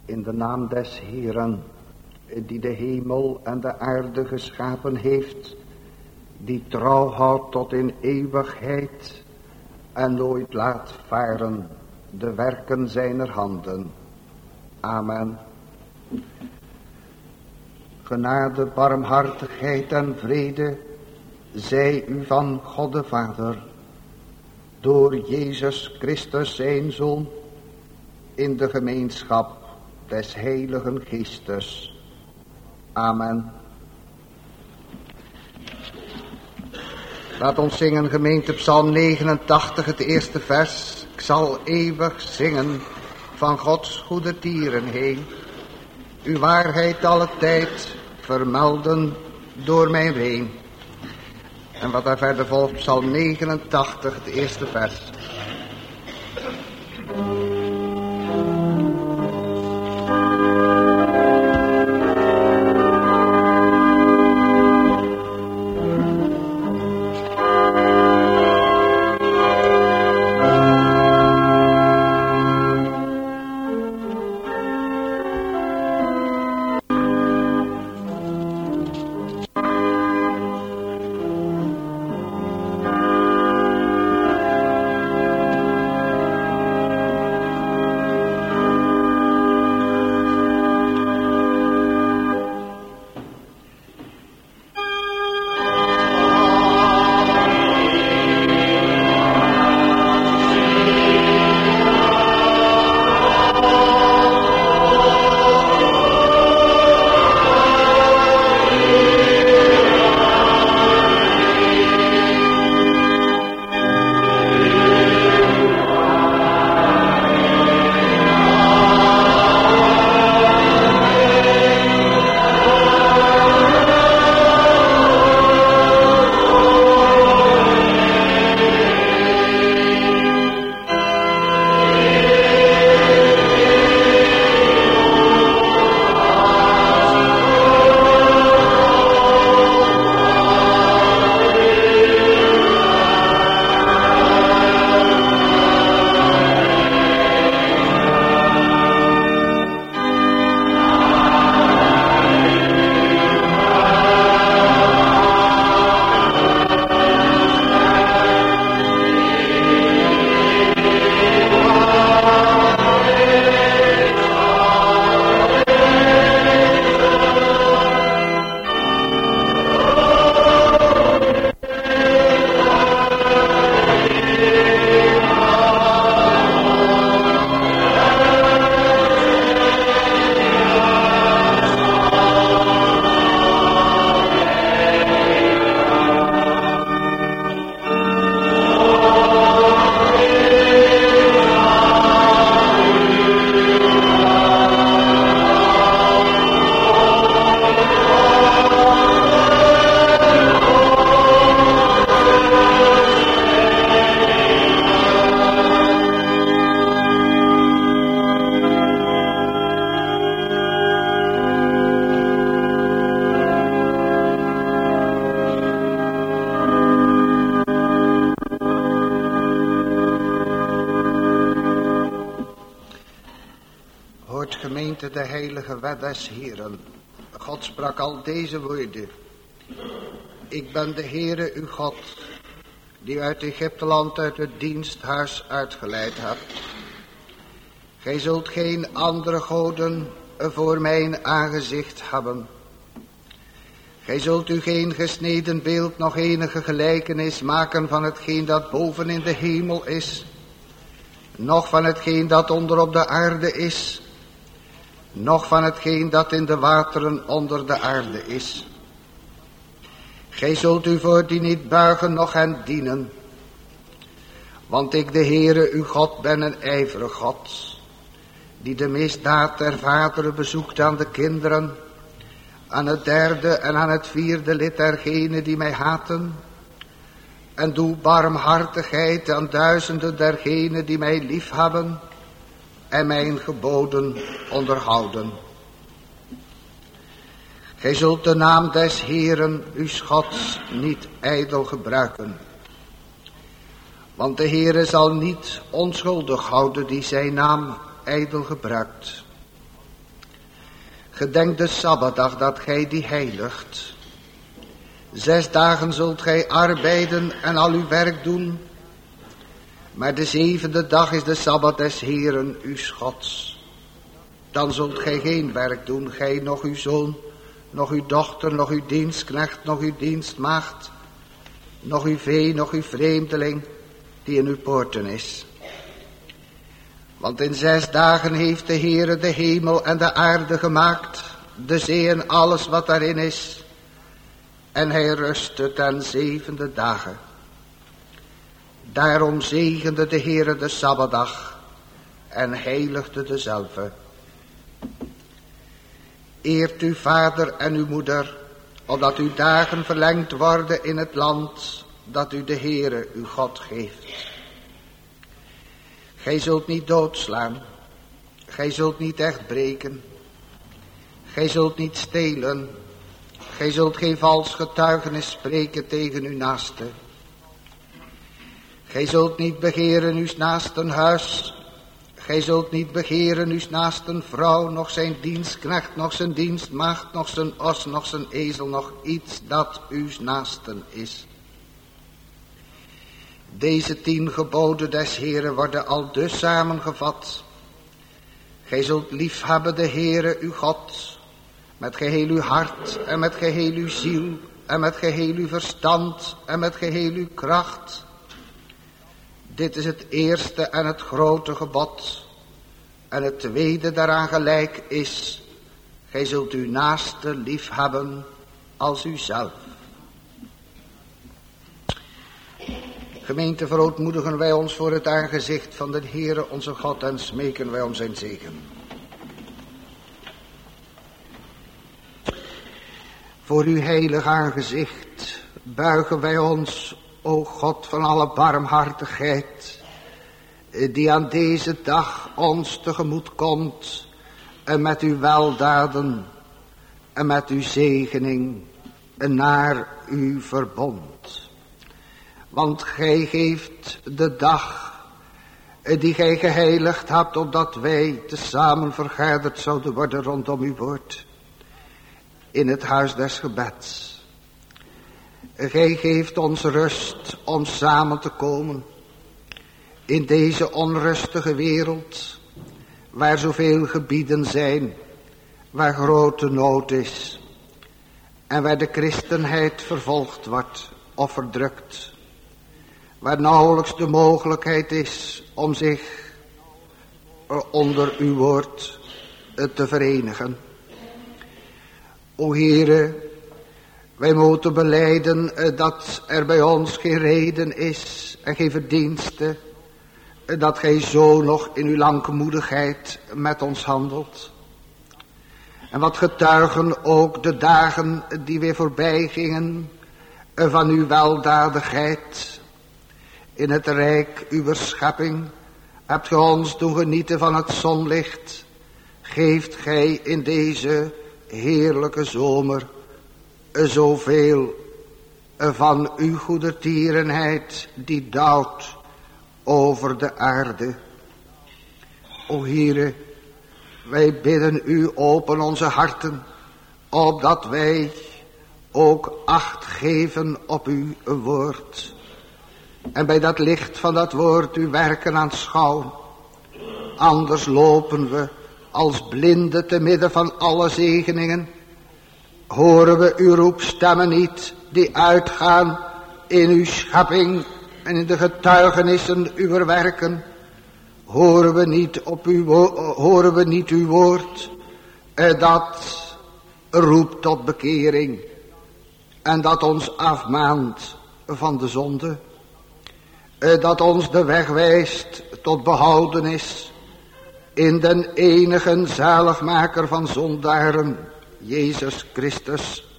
In de naam des Heeren, die de hemel en de aarde geschapen heeft, die trouw houdt tot in eeuwigheid en nooit laat varen de werken zijner handen. Amen. Genade, barmhartigheid en vrede zij u van God de Vader, door Jezus Christus zijn Zoon, in de gemeenschap des Heiligen Geestes. Amen. Laat ons zingen, gemeente, Psalm 89, het eerste vers. Ik zal eeuwig zingen van Gods goede tieren heen, uw waarheid alle tijd vermelden door mijn ween. En wat daar verder volgt, Psalm 89, het eerste vers. De heilige wet des Heeren. God sprak al deze woorden. Ik ben de Heere uw God, die uit Egypteland uit het diensthuis uitgeleid hebt. Gij zult geen andere goden voor mijn aangezicht hebben. Gij zult u geen gesneden beeld nog enige gelijkenis maken van hetgeen dat boven in de hemel is, noch van hetgeen dat onder op de aarde is, noch van hetgeen dat in de wateren onder de aarde is. Gij zult u voor die niet buigen, noch hen dienen. Want ik, de Heere, uw God, ben een ijverig God, die de misdaad der vaderen bezoekt aan de kinderen, aan het derde en aan het vierde lid dergenen die mij haten, en doe barmhartigheid aan duizenden dergenen die mij liefhebben en mijn geboden onderhouden. Gij zult de naam des Heeren, uw Gods, niet ijdel gebruiken. Want de Heere zal niet onschuldig houden die zijn naam ijdel gebruikt. Gedenk de Sabbatdag dat gij die heiligt. 6 dagen zult gij arbeiden en al uw werk doen. Maar de 7e dag is de Sabbat des Heeren, uw Gods. Dan zult gij geen werk doen, gij, nog uw zoon, nog uw dochter, nog uw dienstknecht, nog uw dienstmaagd, nog uw vee, nog uw vreemdeling, die in uw poorten is. Want in 6 dagen heeft de Heere de hemel en de aarde gemaakt, de zee en alles wat daarin is. En hij rustte ten 7e dagen. Daarom zegende de Heere de Sabbatdag en heiligde dezelve. Eert uw vader en uw moeder, opdat uw dagen verlengd worden in het land dat u de Heere uw God geeft. Gij zult niet doodslaan, gij zult niet echt breken, gij zult niet stelen, gij zult geen vals getuigenis spreken tegen uw naaste. Gij zult niet begeren uw naasten huis, gij zult niet begeren uw naasten vrouw, nog zijn dienstknecht, nog zijn dienstmaagd, nog zijn os, nog zijn ezel, nog iets dat uw naasten is. Deze 10 geboden des Heeren worden al dus samengevat. Gij zult liefhebben de Heere uw God, met geheel uw hart en met geheel uw ziel en met geheel uw verstand en met geheel uw kracht. Dit is het eerste en het grote gebod. En het tweede daaraan gelijk is, gij zult uw naaste liefhebben als uzelf. Gemeente, verootmoedigen wij ons voor het aangezicht van de Heere onze God en smeken wij om zijn zegen. Voor uw heilig aangezicht buigen wij ons, o God van alle barmhartigheid, die aan deze dag ons tegemoet komt en met uw weldaden en met uw zegening naar uw verbond. Want gij geeft de dag die gij geheiligd hebt, opdat wij tezamen vergaderd zouden worden rondom uw woord in het huis des gebeds. Gij geeft ons rust om samen te komen in deze onrustige wereld, waar zoveel gebieden zijn, waar grote nood is en waar de christenheid vervolgd wordt of verdrukt, waar nauwelijks de mogelijkheid is om zich onder uw woord te verenigen. O Heere, wij moeten belijden dat er bij ons geen reden is en geen verdienste, dat gij zo nog in uw langmoedigheid met ons handelt. En wat getuigen ook de dagen die weer voorbij gingen van uw weldadigheid. In het rijk uw schepping hebt gij ons doen genieten van het zonlicht. Geeft gij in deze heerlijke zomer zoveel van uw goedertierenheid die dauwt over de aarde. O Heere, wij bidden u, open onze harten, opdat wij ook acht geven op uw woord. En bij dat licht van dat woord uw werken aanschouwen. Anders lopen we als blinden te midden van alle zegeningen. Horen we uw roepstemmen niet die uitgaan in uw schepping en in de getuigenissen uw werken. Horen we niet uw woord dat roept tot bekering en dat ons afmaant van de zonde. Dat ons de weg wijst tot behoudenis in den enige zaligmaker van zondaren, Jezus Christus.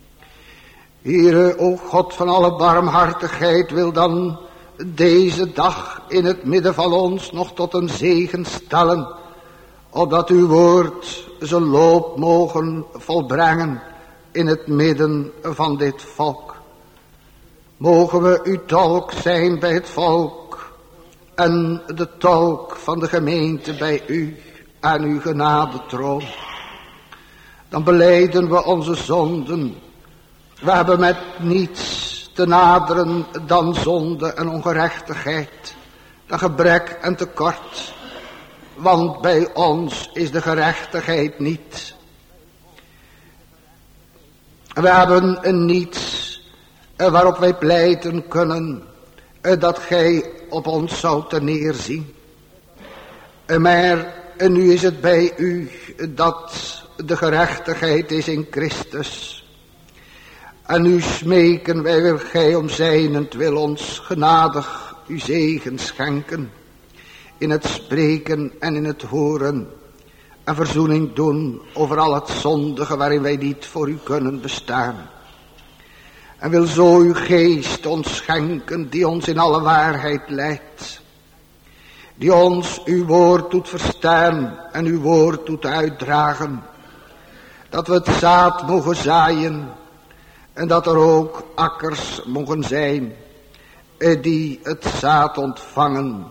Heere, o God van alle barmhartigheid, wil dan deze dag in het midden van ons nog tot een zegen stellen, opdat uw woord zijn loop mogen volbrengen in het midden van dit volk. Mogen we uw tolk zijn bij het volk en de tolk van de gemeente bij u aan uw genadetroon. dan belijden we onze zonden. We hebben met niets te naderen dan zonde en ongerechtigheid, dan gebrek en tekort. Want bij ons is de gerechtigheid niet. We hebben niets waarop wij pleiten kunnen dat gij op ons zoudt neerzien. Maar nu is het bij u dat de gerechtigheid is in Christus. En nu smeken wij, wil gij om zijnentwil ons genadig uw zegen schenken. In het spreken en in het horen. En verzoening doen over al het zondige waarin wij niet voor u kunnen bestaan. En wil zo uw geest ons schenken die ons in alle waarheid leidt. Die ons uw woord doet verstaan en uw woord doet uitdragen. Dat we het zaad mogen zaaien. En dat er ook akkers mogen zijn die het zaad ontvangen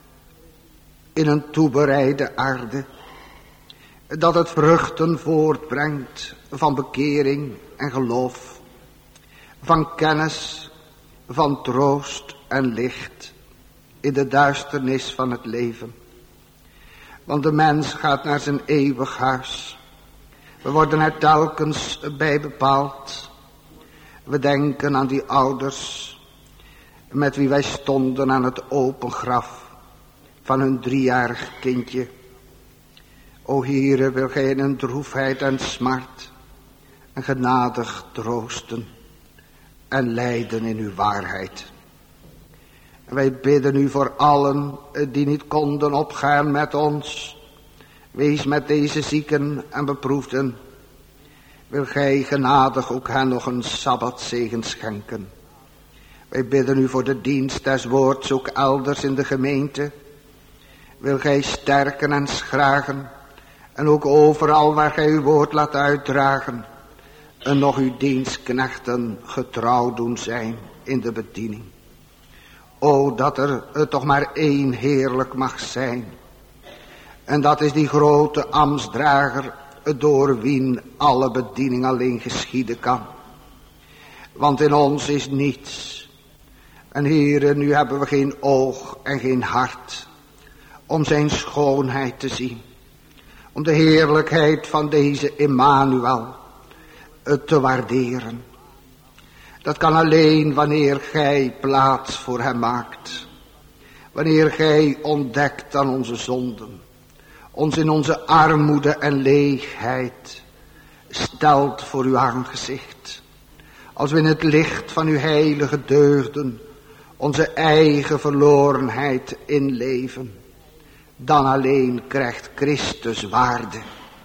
in een toebereide aarde. Dat het vruchten voortbrengt van bekering en geloof. Van kennis, van troost en licht in de duisternis van het leven. Want de mens gaat naar zijn eeuwig huis. We worden er telkens bij bepaald. We denken aan die ouders met wie wij stonden aan het open graf van hun 3-jarig kindje. O Heere, wil gij in een droefheid en smart en genadig troosten en leiden in uw waarheid. En wij bidden u voor allen die niet konden opgaan met ons. Wees met deze zieken en beproefden. Wil gij genadig ook hen nog een sabbatzegen schenken. Wij bidden u voor de dienst des woords ook elders in de gemeente. Wil gij sterken en schragen. En ook overal waar gij uw woord laat uitdragen. En nog uw dienstknechten getrouw doen zijn in de bediening. O, dat er toch maar één heerlijk mag zijn. En dat is die grote ambtsdrager, door wien alle bediening alleen geschieden kan. Want in ons is niets. En Heere, nu hebben we geen oog en geen hart om zijn schoonheid te zien. Om de heerlijkheid van deze Emmanuel te waarderen. Dat kan alleen wanneer gij plaats voor hem maakt. Wanneer gij ontdekt aan onze zonden. Ons in onze armoede en leegheid stelt voor uw aangezicht. Als we in het licht van uw heilige deugden onze eigen verlorenheid inleven. Dan alleen krijgt Christus waarde.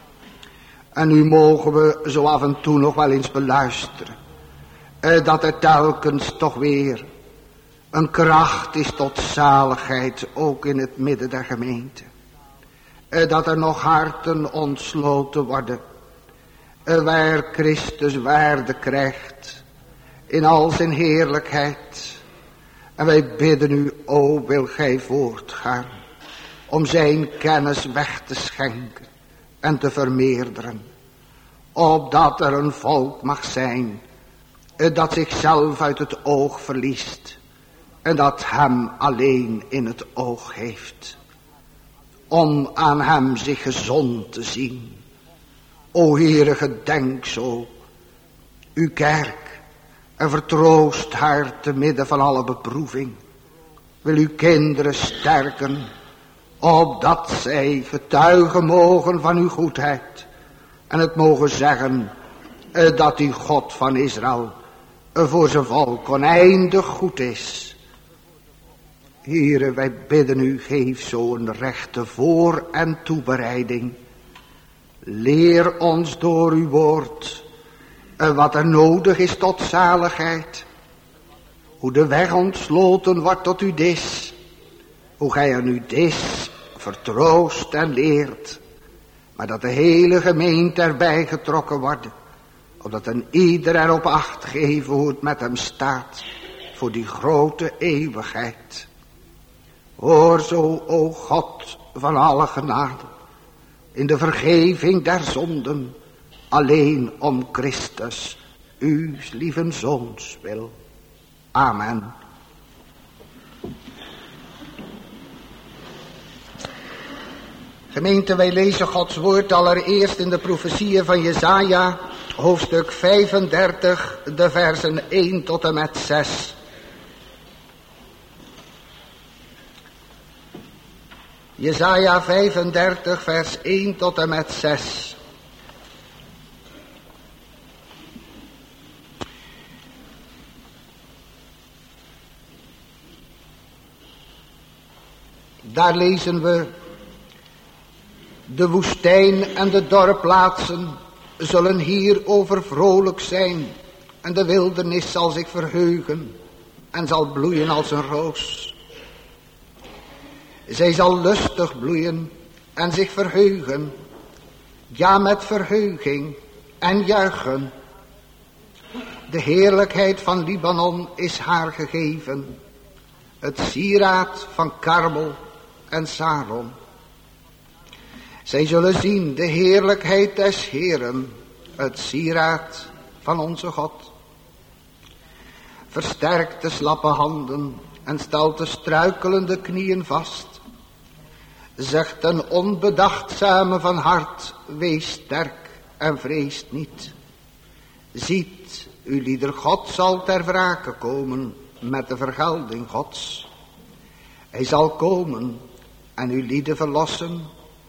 En nu mogen we zo af en toe nog wel eens beluisteren. Dat er telkens toch weer een kracht is tot zaligheid, ook in het midden der gemeente. Dat er nog harten ontsloten worden, waar Christus waarde krijgt, in al zijn heerlijkheid. En wij bidden u, o wil gij voortgaan, om zijn kennis weg te schenken en te vermeerderen. Opdat er een volk mag zijn, dat zichzelf uit het oog verliest. En dat hem alleen in het oog heeft. Om aan hem zich gezond te zien. O Heere, gedenk zo uw kerk. En vertroost haar te midden van alle beproeving. Wil uw kinderen sterken. Opdat zij getuigen mogen van uw goedheid. En het mogen zeggen dat die God van Israël voor zijn volk oneindig goed is. Heere, wij bidden u, geef zo'n rechte voor- en toebereiding. Leer ons door uw woord wat er nodig is tot zaligheid. Hoe de weg ontsloten wordt tot uw dis. Hoe gij aan uw dis vertroost en leert. Maar dat de hele gemeente erbij getrokken wordt. Opdat een ieder erop acht geven hoe het met hem staat. Voor die grote eeuwigheid. Hoor zo, o God van alle genade. In de vergeving der zonden. alleen om Christus, uw lieve Zoons wil. Amen. Gemeente, wij lezen Gods woord allereerst in de profetieën van Jesaja, hoofdstuk 35, de versen 1 tot en met 6. Jesaja 35, vers 1 tot en met 6. Daar lezen we: de woestijn en de dorpplaatsen zullen hierover vrolijk zijn, en de wildernis zal zich verheugen en zal bloeien als een roos. Zij zal lustig bloeien en zich verheugen, ja, met verheuging en juichen. De heerlijkheid van Libanon is haar gegeven, het sieraad van Karmel en Saron. Zij zullen zien de heerlijkheid des Heeren, het sieraad van onze God. Versterkt de slappe handen en stelt de struikelende knieën vast. Zegt een onbedachtzame van hart, wees sterk en vreest niet. Ziet, uw lieder God zal ter wrake komen met de vergelding Gods. Hij zal komen en uw lieden verlossen.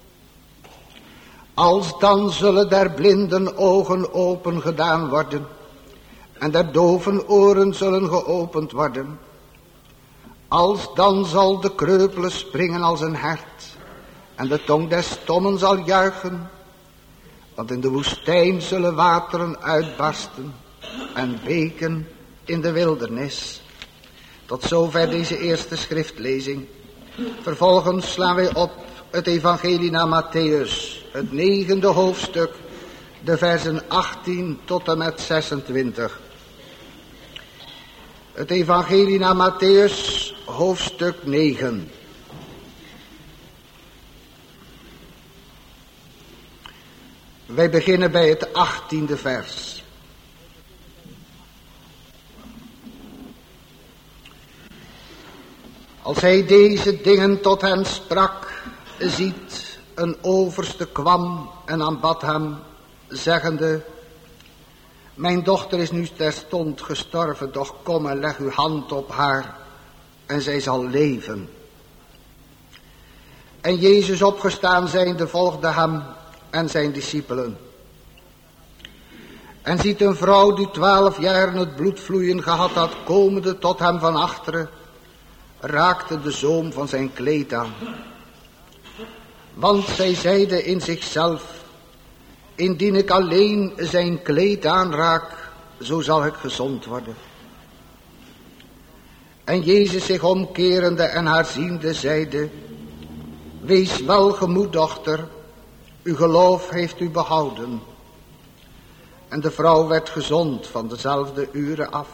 Alsdan zullen der blinden ogen open gedaan worden, en der doven oren zullen geopend worden. Alsdan zal de kreupele springen als een hert, en de tong des stommen zal juichen. Want in de woestijn zullen wateren uitbarsten, en beken in de wildernis. Tot zover deze eerste schriftlezing. Vervolgens slaan wij op het evangelie naar Matthäus, het 9e hoofdstuk, de versen 18 tot en met 26. Het evangelie naar Matthäus, hoofdstuk 9. Wij beginnen bij het 18e vers. Als hij deze dingen tot hen sprak, ziet, een overste kwam en aanbad hem, zeggende: mijn dochter is nu terstond gestorven, doch kom en leg uw hand op haar, en zij zal leven. En Jezus opgestaan zijnde volgde hem en zijn discipelen. En ziet een vrouw die 12 jaar het bloed vloeien gehad had, komende tot hem van achteren, raakte de zoom van zijn kleed aan. Want zij zeide in zichzelf: indien ik alleen zijn kleed aanraak, zo zal ik gezond worden. En Jezus zich omkerende en haar ziende zeide: wees welgemoed, dochter, uw geloof heeft u behouden. En de vrouw werd gezond van dezelfde uren af.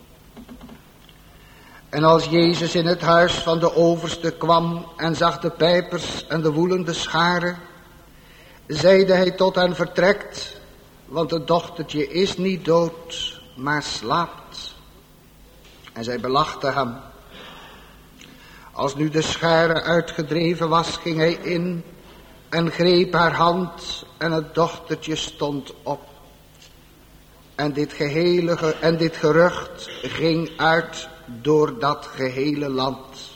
En als Jezus in het huis van de overste kwam en zag de pijpers en de woelende scharen, zeide hij tot hen: vertrekt, want het dochtertje is niet dood, maar slaapt. En zij belachten hem. Als nu de schare uitgedreven was, ging hij in en greep haar hand, en het dochtertje stond op. En dit gerucht ging uit door dat gehele land.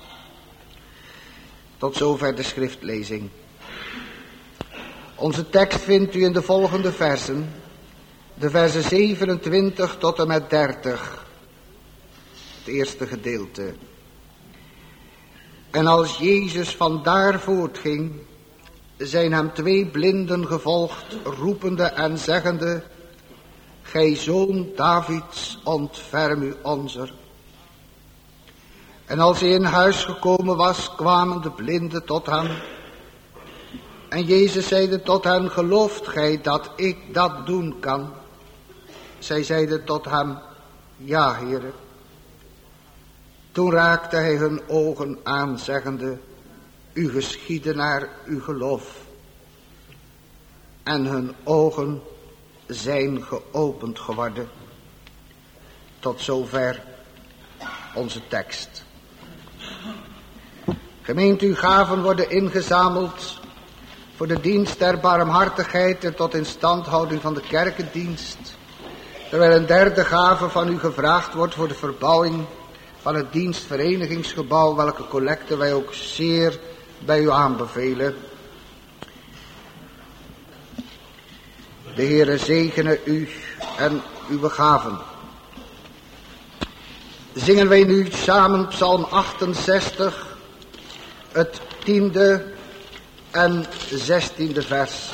Tot zover de schriftlezing. Onze tekst vindt u in de volgende versen, de versen 27 tot en met 30. Het eerste gedeelte. En als Jezus vandaar voortging, zijn hem 2 blinden gevolgd, roepende en zeggende: gij zoon Davids, ontferm u onzer. En als hij in huis gekomen was, kwamen de blinden tot hem. En Jezus zeide tot hen: gelooft gij dat ik dat doen kan? Zij zeiden tot hem: ja, Heere. Toen raakte hij hun ogen aan, zeggende: u geschiedde naar uw geloof. En hun ogen zijn geopend geworden. Tot zover onze tekst. Gemeente, uw gaven worden ingezameld voor de dienst der barmhartigheid en tot instandhouding van de kerkendienst. Terwijl een derde gave van u gevraagd wordt voor de verbouwing van het dienstverenigingsgebouw, welke collecte wij ook zeer bij u aanbevelen. De Heere zegene u en uw gaven. Zingen wij nu samen Psalm 68, het 10e en 16e vers.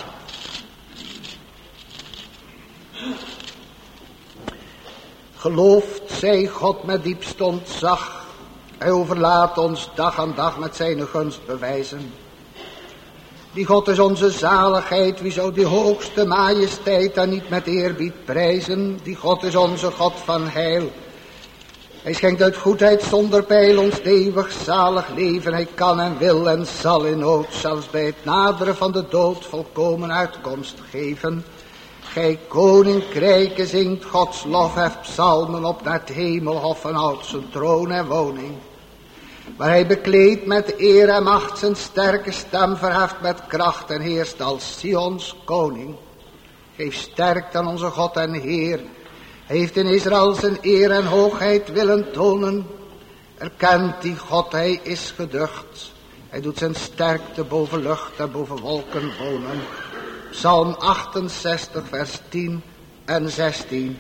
Geloofd zij God met diepst ontzag. Hij overlaat ons dag aan dag met zijn gunst bewijzen. Die God is onze zaligheid, wie zou die hoogste majesteit dan niet met eerbied prijzen? Die God is onze God van heil. Hij schenkt uit goedheid zonder peil ons eeuwig zalig leven. Hij kan en wil en zal in nood, zelfs bij het naderen van de dood, volkomen uitkomst geven. Gij koninkrijke zingt Gods lof, heft psalmen op naar het hemelhof en houdt zijn troon en woning. Maar hij bekleedt met eer en macht, zijn sterke stem verheft met kracht en heerst als Sions koning. Geef sterkte aan onze God en Heer. Hij heeft in Israël zijn eer en hoogheid willen tonen. Erkent die God, hij is geducht. Hij doet zijn sterkte boven lucht en boven wolken wonen. Psalm 68 vers 10 en 16.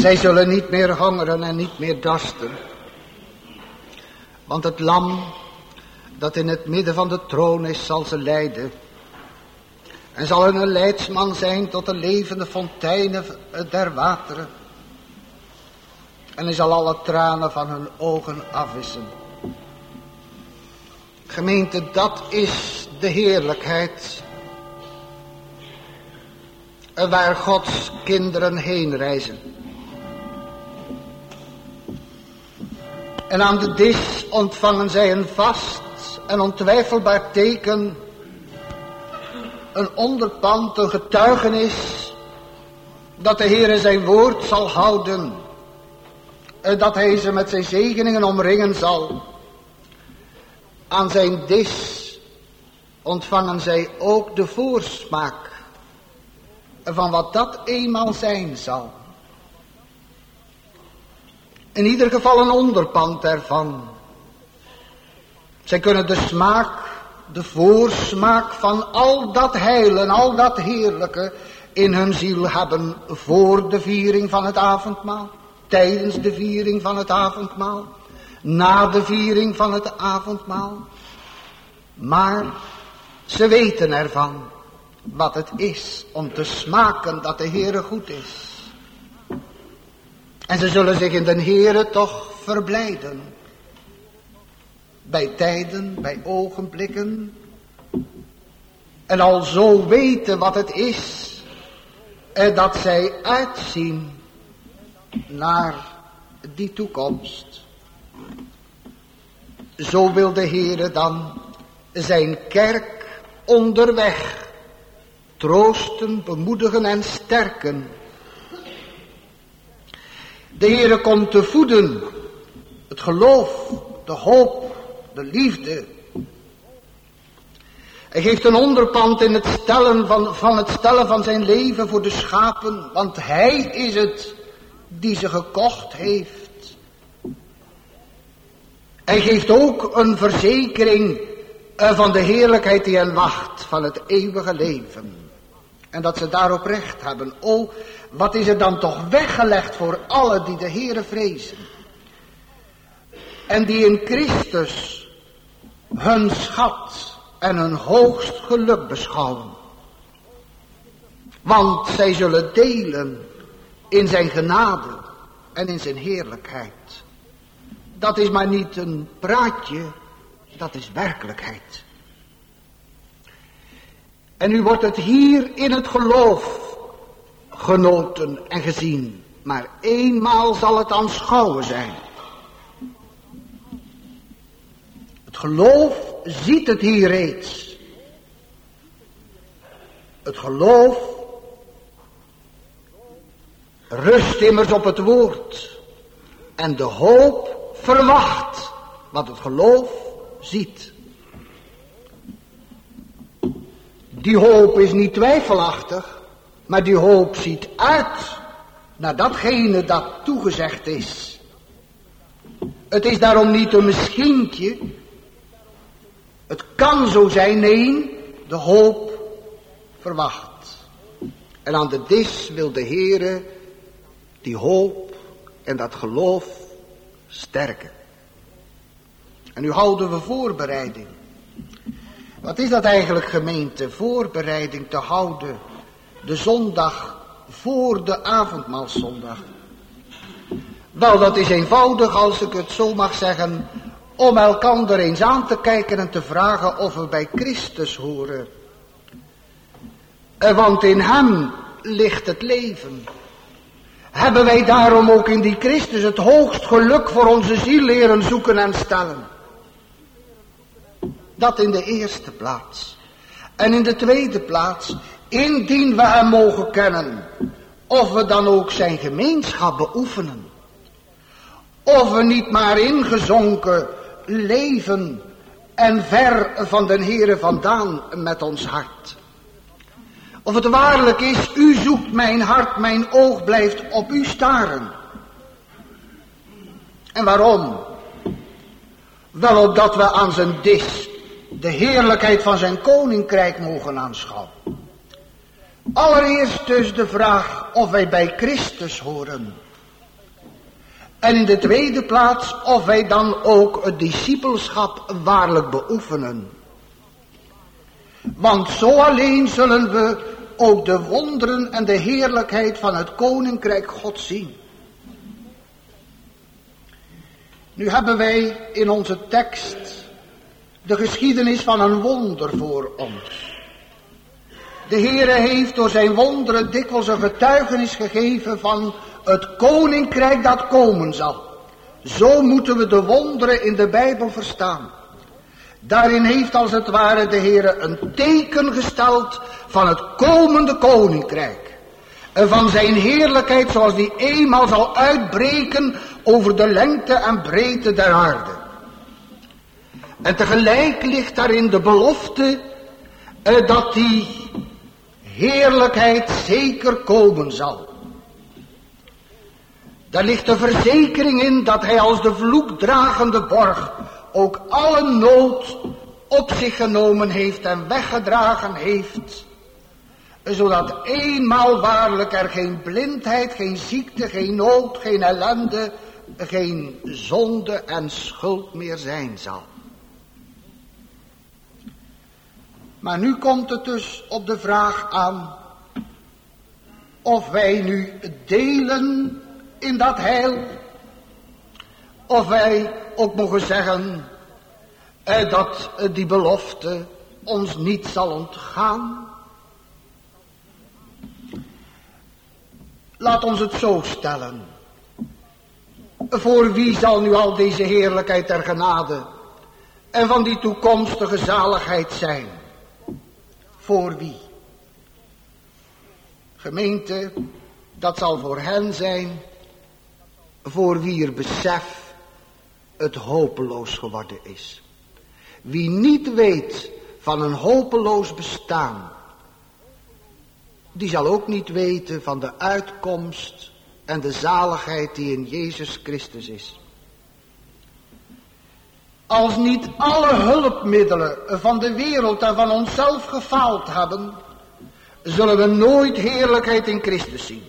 Zij zullen niet meer hongeren en niet meer dorsten. Want het lam dat in het midden van de troon is, zal ze leiden. En zal hun een leidsman zijn tot de levende fonteinen der wateren. En hij zal alle tranen van hun ogen afwissen. Gemeente, dat is de heerlijkheid waar Gods kinderen heen reizen. En aan de dis ontvangen zij een vast en ontwijfelbaar teken, een onderpand, een getuigenis, dat de Heere zijn woord zal houden, en dat hij ze met zijn zegeningen omringen zal. Aan zijn dis ontvangen zij ook de voorsmaak van wat dat eenmaal zijn zal. In ieder geval een onderpand ervan. Zij kunnen de smaak, de voorsmaak van al dat heil en al dat heerlijke in hun ziel hebben voor de viering van het avondmaal, tijdens de viering van het avondmaal, na de viering van het avondmaal. Maar ze weten ervan wat het is om te smaken dat de Heere goed is. En ze zullen zich in de Heere toch verblijden. Bij tijden, bij ogenblikken. En al zo weten wat het is. Dat zij uitzien naar die toekomst. Zo wil de Heere dan zijn kerk onderweg troosten, bemoedigen en sterken. De Heere komt te voeden, het geloof, de hoop, de liefde. Hij geeft een onderpand in het stellen van zijn leven voor de schapen, want hij is het die ze gekocht heeft. Hij geeft ook een verzekering van de heerlijkheid die hen wacht, van het eeuwige leven. En dat ze daarop recht hebben. O, wat is er dan toch weggelegd voor allen die de Heere vrezen. En die in Christus hun schat en hun hoogst geluk beschouwen. Want zij zullen delen in zijn genade en in zijn heerlijkheid. Dat is maar niet een praatje, dat is werkelijkheid. En nu wordt het hier in het geloof genoten en gezien. Maar eenmaal zal het aanschouwen zijn. Het geloof ziet het hier reeds. Het geloof rust immers op het woord. En de hoop verwacht wat het geloof ziet. Die hoop is niet twijfelachtig, maar die hoop ziet uit naar datgene dat toegezegd is. Het is daarom niet een misschientje. Het kan zo zijn, nee, de hoop verwacht. En aan de dis wil de Heere die hoop en dat geloof sterken. En nu houden we voorbereiding. Wat is dat eigenlijk, gemeente? Voorbereiding te houden de zondag voor de avondmaalszondag. Wel, dat is eenvoudig, als ik het zo mag zeggen, om elkander eens aan te kijken en te vragen of we bij Christus horen. Want in hem ligt het leven. Hebben wij daarom ook in die Christus het hoogst geluk voor onze ziel leren zoeken en stellen? Dat in de eerste plaats. En in de tweede plaats, indien we hem mogen kennen, of we dan ook zijn gemeenschap beoefenen. Of we niet maar ingezonken leven en ver van den Heere vandaan met ons hart. Of het waarlijk is, u zoekt mijn hart, mijn oog blijft op u staren. En waarom? Wel opdat we aan zijn dis de heerlijkheid van zijn koninkrijk mogen aanschouwen. Allereerst dus de vraag of wij bij Christus horen. En in de tweede plaats of wij dan ook het discipelschap waarlijk beoefenen. Want zo alleen zullen we ook de wonderen en de heerlijkheid van het koninkrijk Gods zien. Nu hebben wij in onze tekst de geschiedenis van een wonder voor ons. De Heere heeft door zijn wonderen dikwijls een getuigenis gegeven van het koninkrijk dat komen zal. Zo moeten we de wonderen in de Bijbel verstaan. Daarin heeft als het ware de Heere een teken gesteld van het komende koninkrijk. En van zijn heerlijkheid zoals die eenmaal zal uitbreken over de lengte en breedte der aarde. En tegelijk ligt daarin de belofte dat die heerlijkheid zeker komen zal. Daar ligt de verzekering in dat hij als de vloekdragende borg ook alle nood op zich genomen heeft en weggedragen heeft. Zodat eenmaal waarlijk er geen blindheid, geen ziekte, geen nood, geen ellende, geen zonde en schuld meer zijn zal. Maar nu komt het dus op de vraag aan of wij nu delen in dat heil. Of wij ook mogen zeggen dat die belofte ons niet zal ontgaan. Laat ons het zo stellen. Voor wie zal nu al deze heerlijkheid der genade en van die toekomstige zaligheid zijn? Voor wie? Gemeente, dat zal voor hen zijn, voor wie er besef het hopeloos geworden is. Wie niet weet van een hopeloos bestaan, die zal ook niet weten van de uitkomst en de zaligheid die in Jezus Christus is. Als niet alle hulpmiddelen van de wereld en van onszelf gefaald hebben, zullen we nooit heerlijkheid in Christus zien.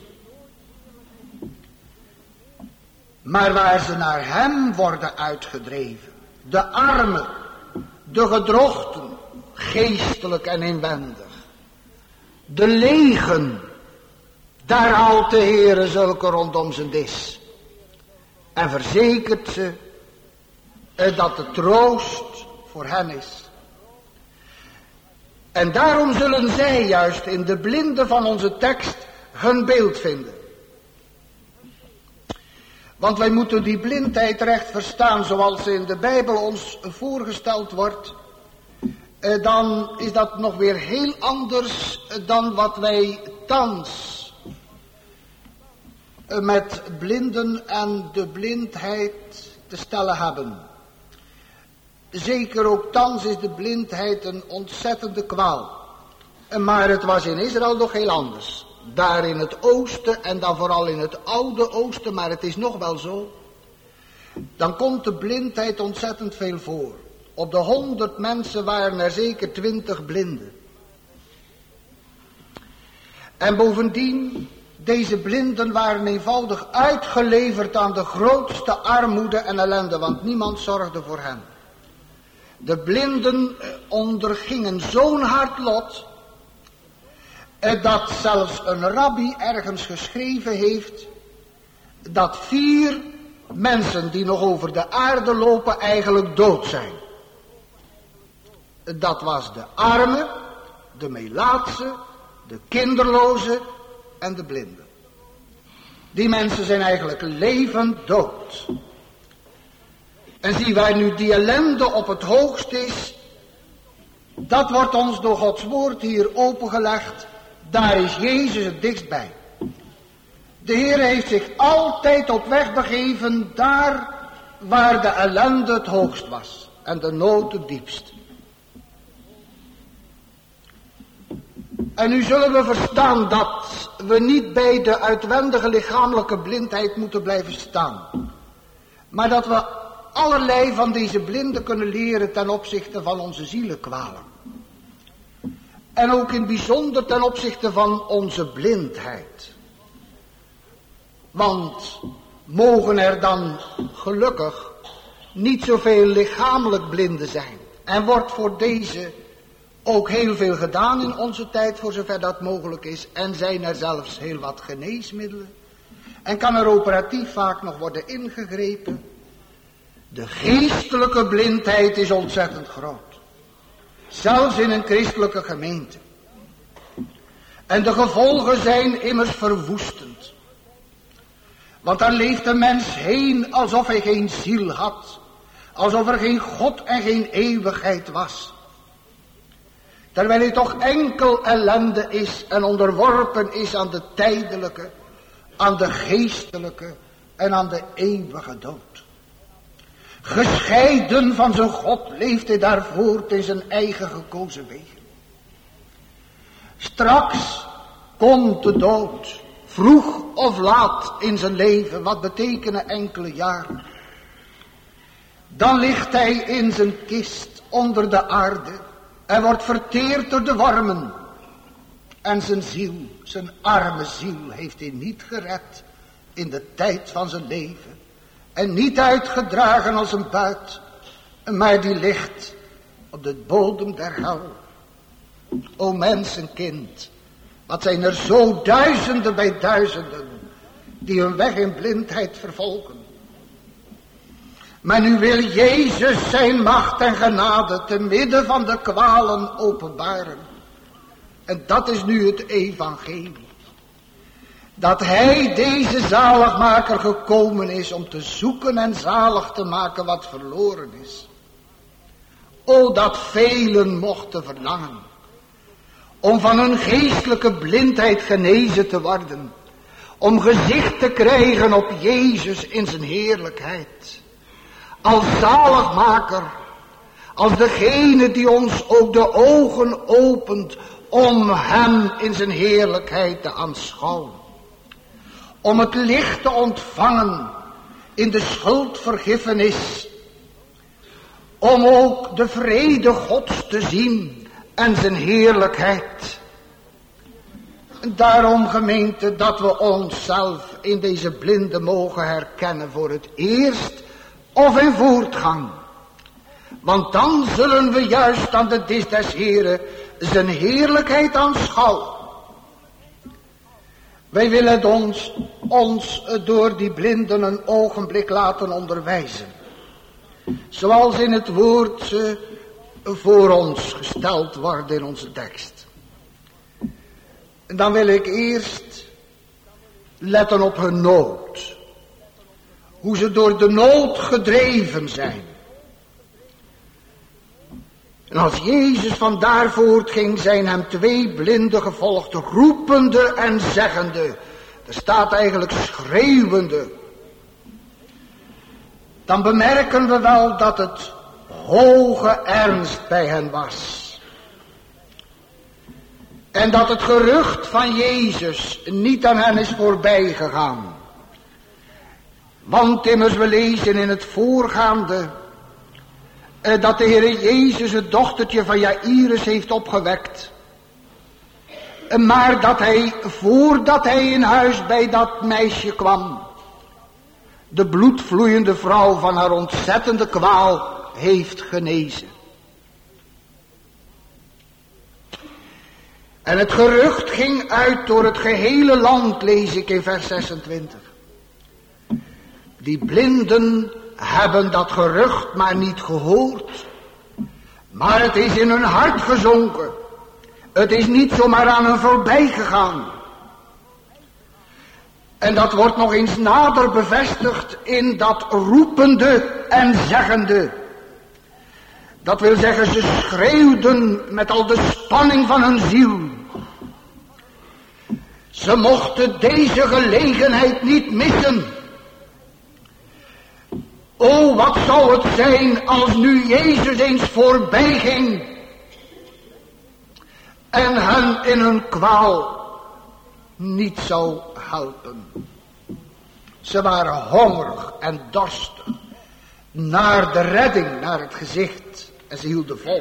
Maar waar ze naar hem worden uitgedreven, de armen, de gedrochten, geestelijk en inwendig, de legen, daar haalt de Heere zulke rondom zijn dis en verzekert ze dat de troost voor hen is. En daarom zullen zij juist in de blinden van onze tekst hun beeld vinden. Want wij moeten die blindheid recht verstaan zoals ze in de Bijbel ons voorgesteld wordt. Dan is dat nog weer heel anders dan wat wij thans met blinden en de blindheid te stellen hebben. Zeker ook thans is de blindheid een ontzettende kwaal. Maar het was in Israël nog heel anders. Daar in het oosten en dan vooral in het oude oosten, maar het is nog wel zo. Dan komt de blindheid ontzettend veel voor. Op de 100 mensen waren er zeker 20 blinden. En bovendien, deze blinden waren eenvoudig uitgeleverd aan de grootste armoede en ellende, want niemand zorgde voor hen. De blinden ondergingen zo'n hard lot, dat zelfs een rabbi ergens geschreven heeft, dat 4 mensen die nog over de aarde lopen eigenlijk dood zijn. Dat was de arme, de melaatse, de kinderloze en de blinden. Die mensen zijn eigenlijk levend dood. En zie waar nu die ellende op het hoogst is, dat wordt ons door Gods woord hier opengelegd. Daar is Jezus het dichtst bij. De Heer heeft zich altijd op weg begeven daar waar de ellende het hoogst was en de nood het diepst. En nu zullen we verstaan dat we niet bij de uitwendige lichamelijke blindheid moeten blijven staan. Maar dat we allerlei van deze blinden kunnen leren ten opzichte van onze zielenkwalen. En ook in het bijzonder ten opzichte van onze blindheid. Want mogen er dan gelukkig niet zoveel lichamelijk blinden zijn. En wordt voor deze ook heel veel gedaan in onze tijd, voor zover dat mogelijk is. En zijn er zelfs heel wat geneesmiddelen. En kan er operatief vaak nog worden ingegrepen. De geestelijke blindheid is ontzettend groot. Zelfs in een christelijke gemeente. En de gevolgen zijn immers verwoestend. Want dan leeft de mens heen alsof hij geen ziel had. Alsof er geen God en geen eeuwigheid was. Terwijl hij toch enkel ellende is en onderworpen is aan de tijdelijke, aan de geestelijke en aan de eeuwige dood. Gescheiden van zijn God leeft hij daar voort in zijn eigen gekozen wegen. Straks komt de dood, vroeg of laat in zijn leven, wat betekenen enkele jaren. Dan ligt hij in zijn kist onder de aarde en wordt verteerd door de wormen. En zijn ziel, zijn arme ziel, heeft hij niet gered in de tijd van zijn leven. En niet uitgedragen als een buit, maar die ligt op de bodem der hel. O mensenkind, wat zijn er zo duizenden bij duizenden die hun weg in blindheid vervolgen. Maar nu wil Jezus zijn macht en genade te midden van de kwalen openbaren. En dat is nu het evangelie. Dat hij, deze zaligmaker, gekomen is om te zoeken en zalig te maken wat verloren is. O, dat velen mochten verlangen om van hun geestelijke blindheid genezen te worden. Om gezicht te krijgen op Jezus in zijn heerlijkheid. Als zaligmaker, als degene die ons ook de ogen opent om hem in zijn heerlijkheid te aanschouwen. Om het licht te ontvangen in de schuldvergiffenis. Om ook de vrede Gods te zien en zijn heerlijkheid. En daarom, gemeente, dat we onszelf in deze blinde mogen herkennen voor het eerst of in voortgang. Want dan zullen we juist aan de dis des Heren zijn heerlijkheid aanschouwen. Wij willen het ons door die blinden een ogenblik laten onderwijzen. Zoals in het woord voor ons gesteld wordt in onze tekst. En dan wil ik eerst letten op hun nood. Hoe ze door de nood gedreven zijn. En als Jezus vandaar voortging, zijn hem 2 blinden gevolgd, roepende en zeggende. Er staat eigenlijk schreeuwende. Dan bemerken we wel dat het hoge ernst bij hen was. En dat het gerucht van Jezus niet aan hen is voorbij gegaan. Want immers we lezen in het voorgaande dat de Heer Jezus het dochtertje van Jairus heeft opgewekt. Maar dat hij, voordat hij in huis bij dat meisje kwam, de bloedvloeiende vrouw van haar ontzettende kwaal heeft genezen. En het gerucht ging uit door het gehele land, lees ik in vers 26. Die blinden hebben dat gerucht maar niet gehoord. Maar het is in hun hart gezonken. Het is niet zomaar aan hen voorbij gegaan. En dat wordt nog eens nader bevestigd in dat roepende en zeggende. Dat wil zeggen, ze schreeuwden met al de spanning van hun ziel. Ze mochten deze gelegenheid niet missen. O, wat zou het zijn als nu Jezus eens voorbij ging en hen in hun kwaal niet zou helpen. Ze waren hongerig en dorstig naar de redding, naar het gezicht, en ze hielden vol.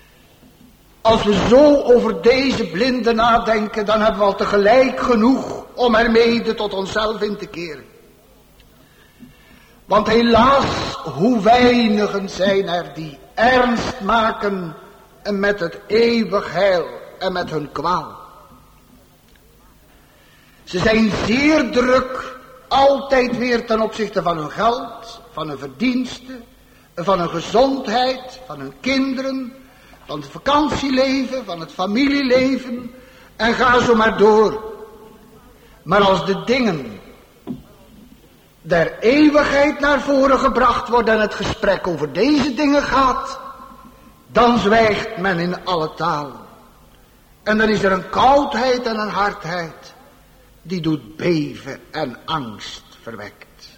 Als we zo over deze blinden nadenken, dan hebben we al tegelijk genoeg om ermede tot onszelf in te keren. Want helaas, hoe weinigen zijn er die ernst maken met het eeuwig heil en met hun kwaal. Ze zijn zeer druk, altijd weer ten opzichte van hun geld, van hun verdiensten, van hun gezondheid, van hun kinderen, van het vakantieleven, van het familieleven en ga zo maar door. Maar als de dingen der eeuwigheid naar voren gebracht worden en het gesprek over deze dingen gaat, dan zwijgt men in alle taal. En dan is er een koudheid en een hardheid die doet beven en angst verwekt.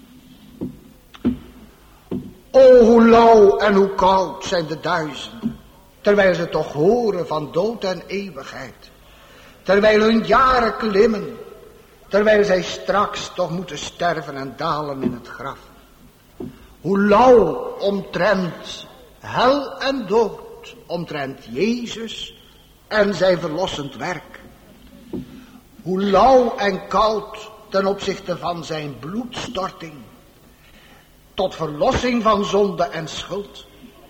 O, hoe lauw en hoe koud zijn de duizenden, terwijl ze toch horen van dood en eeuwigheid. Terwijl hun jaren klimmen, terwijl zij straks toch moeten sterven en dalen in het graf. Hoe lauw omtrent hel en dood, omtrent Jezus en zijn verlossend werk. Hoe lauw en koud ten opzichte van zijn bloedstorting, tot verlossing van zonde en schuld.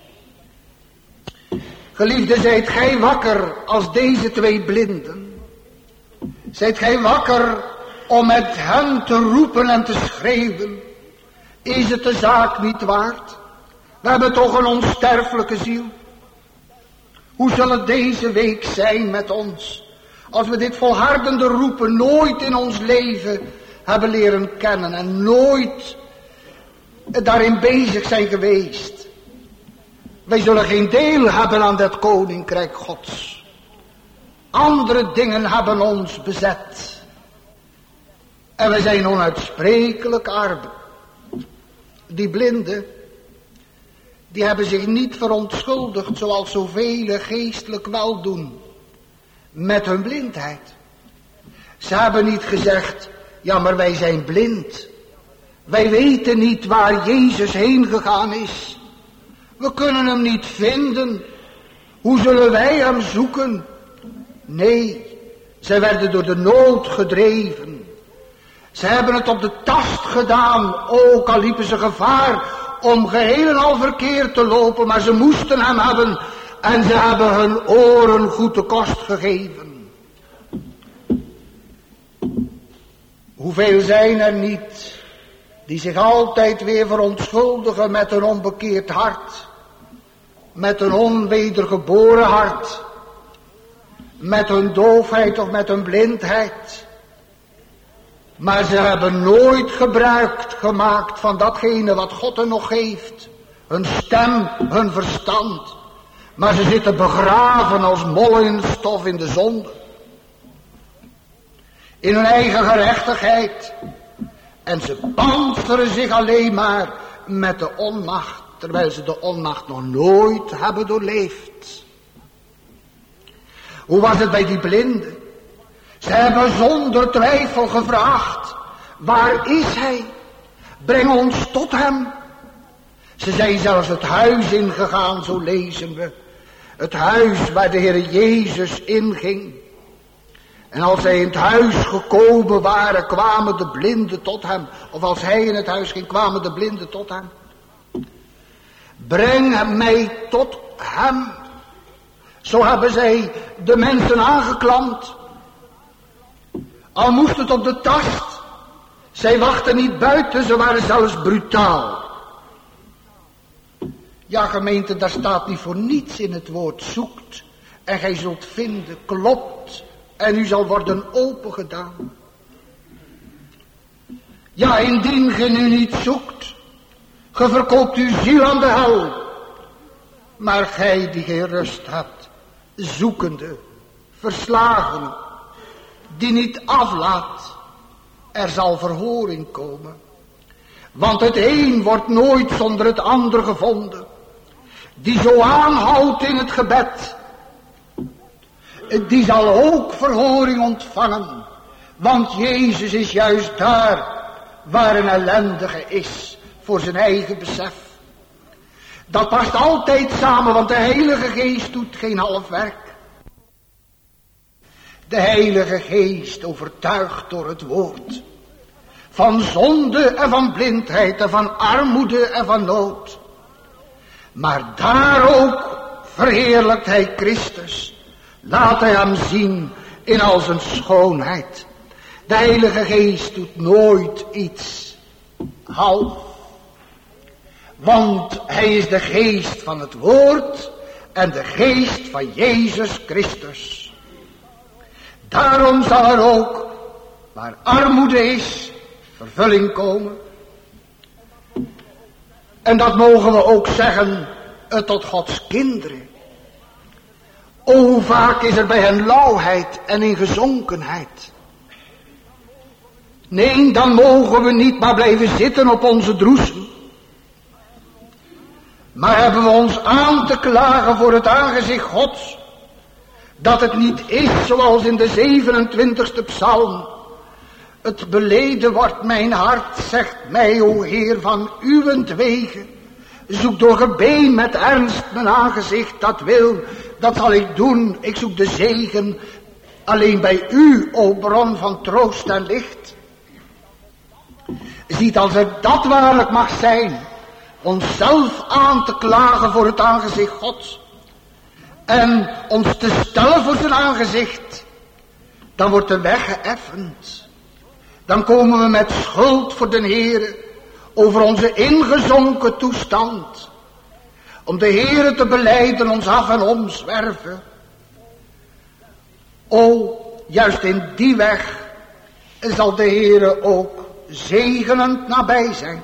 Geliefden, zijt gij wakker als deze twee blinden? Zijt gij wakker om met hen te roepen en te schreeuwen? Is het de zaak niet waard? We hebben toch een onsterfelijke ziel. Hoe zal het deze week zijn met ons, als we dit volhardende roepen nooit in ons leven hebben leren kennen en nooit daarin bezig zijn geweest? Wij zullen geen deel hebben aan dat koninkrijk Gods. Andere dingen hebben ons bezet. En we zijn onuitsprekelijk arm. Die blinden, die hebben zich niet verontschuldigd zoals zoveel geestelijk wel doen. Met hun blindheid. Ze hebben niet gezegd, ja maar wij zijn blind. Wij weten niet waar Jezus heen gegaan is. We kunnen hem niet vinden. Hoe zullen wij hem zoeken? Nee, zij werden door de nood gedreven. Ze hebben het op de tast gedaan, ook al liepen ze gevaar om geheel en al verkeerd te lopen, maar ze moesten hem hebben en ze hebben hun oren goed de kost gegeven. Hoeveel zijn er niet die zich altijd weer verontschuldigen met een onbekeerd hart, met een onwedergeboren hart, met hun doofheid of met hun blindheid. Maar ze hebben nooit gebruik gemaakt van datgene wat God hen nog geeft. Hun stem, hun verstand. Maar ze zitten begraven als mollen in stof in de zonde. In hun eigen gerechtigheid. En ze panseren zich alleen maar met de onmacht. Terwijl ze de onmacht nog nooit hebben doorleefd. Hoe was het bij die blinden? Ze hebben zonder twijfel gevraagd, waar is hij? Breng ons tot hem. Ze zijn zelfs het huis ingegaan, zo lezen we. Het huis waar de Heer Jezus inging. En als zij in het huis gekomen waren, kwamen de blinden tot hem. Of als hij in het huis ging, kwamen de blinden tot hem. Breng mij tot hem. Zo hebben zij de mensen aangeklampt. Al moest het op de tast. Zij wachten niet buiten, ze waren zelfs brutaal. Ja, gemeente, daar staat niet voor niets in het woord zoekt. En gij zult vinden, klopt. En u zal worden opengedaan. Ja, indien gij nu niet zoekt, ge verkoopt uw ziel aan de hel. Maar gij die geen rust hebt, zoekende, verslagen, die niet aflaat, er zal verhoring komen. Want het een wordt nooit zonder het ander gevonden. Die zo aanhoudt in het gebed, die zal ook verhoring ontvangen. Want Jezus is juist daar waar een ellendige is voor zijn eigen besef. Dat past altijd samen, want de Heilige Geest doet geen half werk. De Heilige Geest overtuigt door het woord. Van zonde en van blindheid en van armoede en van nood. Maar daar ook verheerlijkt hij Christus. Laat hij hem zien in al zijn schoonheid. De Heilige Geest doet nooit iets half. Want hij is de geest van het woord en de geest van Jezus Christus. Daarom zal er ook, waar armoede is, vervulling komen. En dat mogen we ook zeggen tot Gods kinderen. O, vaak is er bij hen lauwheid en ingezonkenheid. Nee, dan mogen we niet maar blijven zitten op onze droesem. Maar hebben we ons aan te klagen voor het aangezicht Gods, dat het niet is zoals in de 27e psalm. Het beleden wordt mijn hart, zegt mij, o Heer, van uwentwege. Zoek door gebeen met ernst mijn aangezicht, dat zal ik doen. Ik zoek de zegen alleen bij u, o bron van troost en licht. Ziet, als het dat waarlijk mag zijn, onszelf aan te klagen voor het aangezicht Gods en ons te stellen voor zijn aangezicht, dan wordt de weg geëffend. Dan komen we met schuld voor de Heere over onze ingezonken toestand, om de Heere te belijden ons af en omzwerven. O, juist in die weg zal de Heere ook zegenend nabij zijn.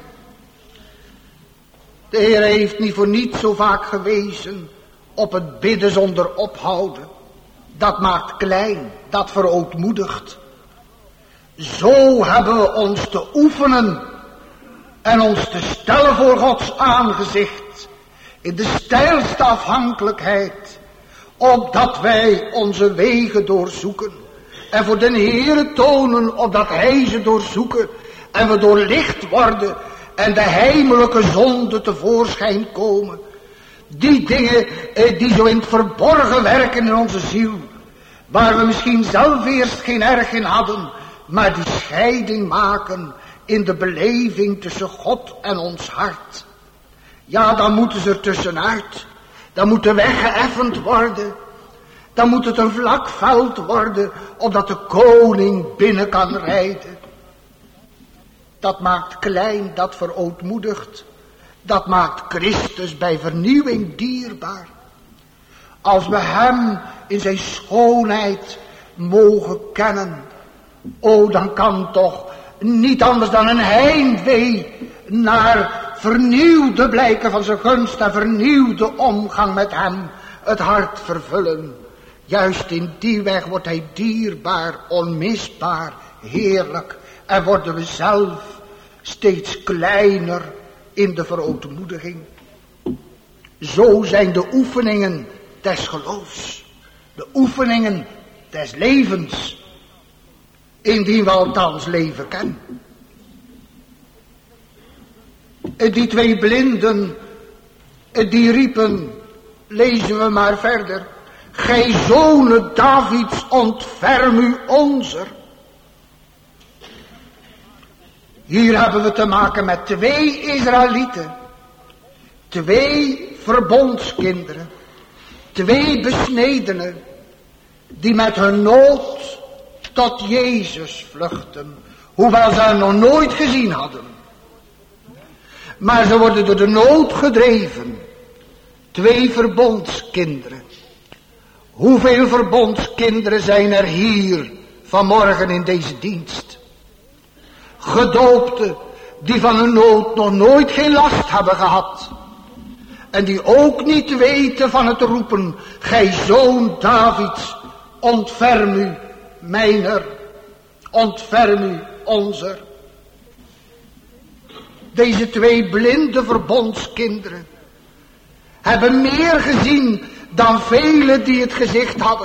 De Heer heeft niet voor niets zo vaak gewezen op het bidden zonder ophouden. Dat maakt klein, dat verootmoedigt. Zo hebben we ons te oefenen en ons te stellen voor Gods aangezicht in de steilste afhankelijkheid, opdat wij onze wegen doorzoeken en voor den Heere tonen, opdat Hij ze doorzoeken en we doorlicht worden en de heimelijke zonde tevoorschijn komen. Die dingen die zo in het verborgen werken in onze ziel, waar we misschien zelf eerst geen erg in hadden, maar die scheiding maken in de beleving tussen God en ons hart. Ja, dan moeten ze er tussenuit. Dan moet de weg geëffend worden. Dan moet het een vlak veld worden, opdat de koning binnen kan rijden. Dat maakt klein, dat verootmoedigt. Dat maakt Christus bij vernieuwing dierbaar. Als we hem in zijn schoonheid mogen kennen, o, dan kan toch niet anders dan een heimwee naar vernieuwde blijken van zijn gunst en vernieuwde omgang met hem het hart vervullen. Juist in die weg wordt hij dierbaar, onmisbaar, heerlijk en worden we zelf steeds kleiner in de verootmoediging. Zo zijn de oefeningen des geloofs, de oefeningen des levens, indien we althans leven kennen. Die twee blinden, die riepen, lezen we maar verder, gij zonen Davids, ontferm u onzer. Hier hebben we te maken met twee Israëlieten, twee verbondskinderen, twee besnedenen, die met hun nood tot Jezus vluchten, hoewel ze hem nog nooit gezien hadden. Maar ze worden door de nood gedreven. Twee verbondskinderen. Hoeveel verbondskinderen zijn er hier vanmorgen in deze dienst? Gedoopten die van hun nood nog nooit geen last hebben gehad. En die ook niet weten van het roepen, gij zoon Davids, ontferm u mijner, ontferm u onzer. Deze twee blinde verbondskinderen hebben meer gezien dan velen die het gezicht hadden.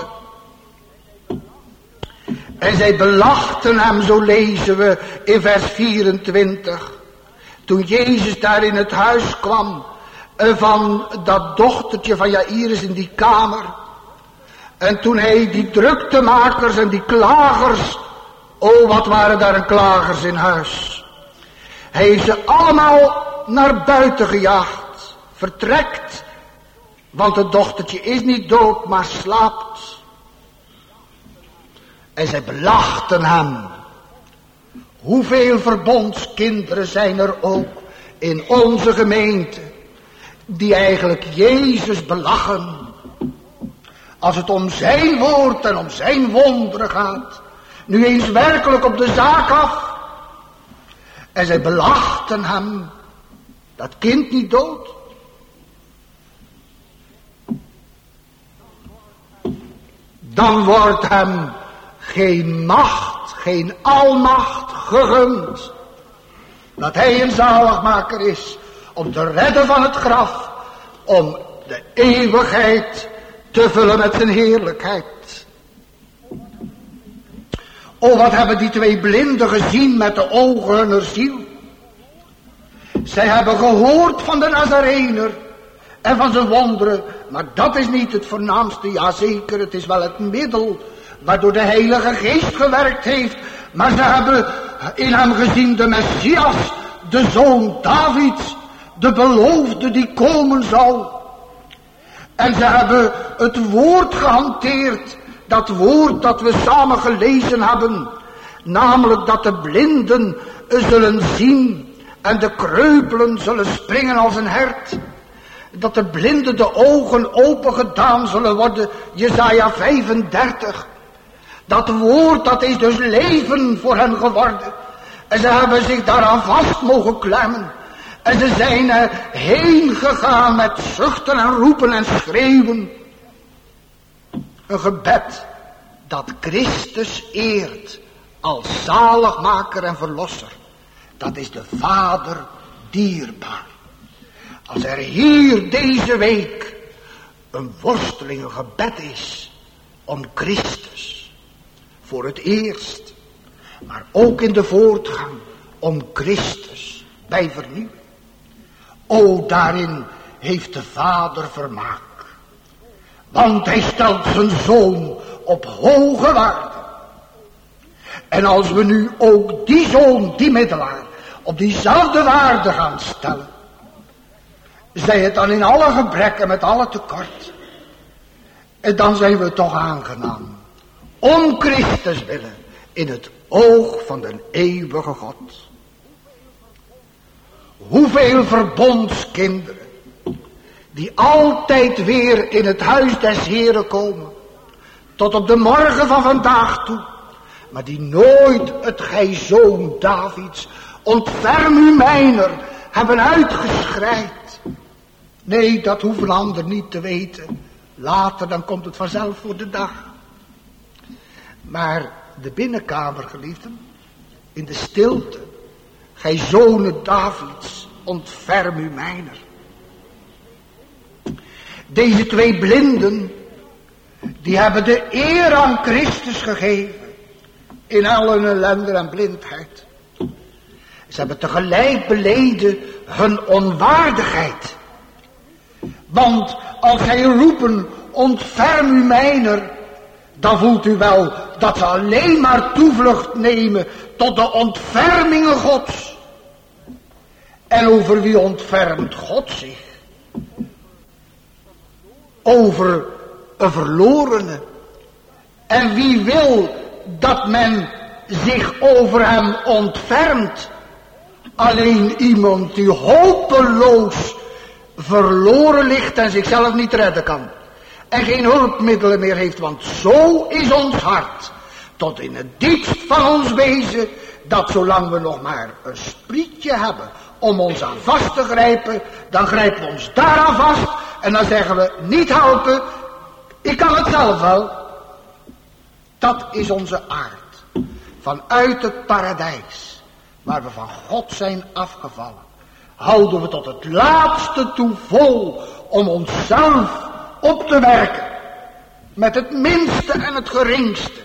En zij belachten hem, zo lezen we in vers 24. Toen Jezus daar in het huis kwam van dat dochtertje van Jairus in die kamer. En toen hij die druktemakers en die klagers, oh wat waren daar een klagers in huis. Hij heeft ze allemaal naar buiten gejaagd, vertrekt, want het dochtertje is niet dood, maar slaapt. En zij belachten hem. Hoeveel verbondskinderen zijn er ook in onze gemeente, die eigenlijk Jezus belachen. Als het om zijn woord en om zijn wonderen gaat, nu eens werkelijk op de zaak af. En zij belachten hem, dat kind niet dood. Dan wordt hem geen macht, geen almacht gegund. Dat hij een zaligmaker is om te redden van het graf, om de eeuwigheid te vullen met zijn heerlijkheid. O, wat hebben die twee blinden gezien met de ogen hunner ziel. Zij hebben gehoord van de Nazarener en van zijn wonderen, maar dat is niet het voornaamste. Ja zeker, het is wel het middel waardoor de Heilige Geest gewerkt heeft, maar ze hebben in hem gezien de Messias, de zoon Davids, de beloofde die komen zou. En ze hebben het woord gehanteerd, dat woord dat we samen gelezen hebben, namelijk dat de blinden zullen zien en de kreupelen zullen springen als een hert. Dat de blinden de ogen open gedaan zullen worden, Jesaja 35. Dat woord, dat is dus leven voor hen geworden. En ze hebben zich daaraan vast mogen klemmen. En ze zijn heen gegaan met zuchten en roepen en schreeuwen. Een gebed dat Christus eert als zaligmaker en verlosser. Dat is de Vader dierbaar. Als er hier deze week een worsteling, een gebed is om Christus. Voor het eerst, maar ook in de voortgang om Christus bij vernieuwing. O, daarin heeft de Vader vermaak. Want hij stelt zijn zoon op hoge waarde. En als we nu ook die zoon, die middelaar, op diezelfde waarde gaan stellen, zij het dan in alle gebrekken, met alle tekort, en dan zijn we toch aangenaam. Om Christus willen, in het oog van de eeuwige God. Hoeveel verbondskinderen, die altijd weer in het huis des Heren komen, tot op de morgen van vandaag toe, maar die nooit het gij zoon Davids, ontferm u mijner, hebben uitgeschreid. Nee, dat hoeft een ander niet te weten. Later dan komt het vanzelf voor de dag. Maar de binnenkamer, geliefden, in de stilte, gij zonen Davids, ontferm u mijner. Deze twee blinden, die hebben de eer aan Christus gegeven, in al hun ellende en blindheid. Ze hebben tegelijk beleden hun onwaardigheid. Want als zij roepen, ontferm u mijner, dan voelt u wel dat ze alleen maar toevlucht nemen tot de ontfermingen Gods. En over wie ontfermt God zich? Over een verlorene. En wie wil dat men zich over hem ontfermt? Alleen iemand die hopeloos verloren ligt en zichzelf niet redden kan. En geen hulpmiddelen meer heeft, want zo is ons hart. Tot in het diepst van ons wezen, dat zolang we nog maar een sprietje hebben om ons aan vast te grijpen, dan grijpen we ons daaraan vast en dan zeggen we, niet helpen, ik kan het zelf wel. Dat is onze aard. Vanuit het paradijs, waar we van God zijn afgevallen, houden we tot het laatste toe vol om onszelf op te werken. Met het minste en het geringste.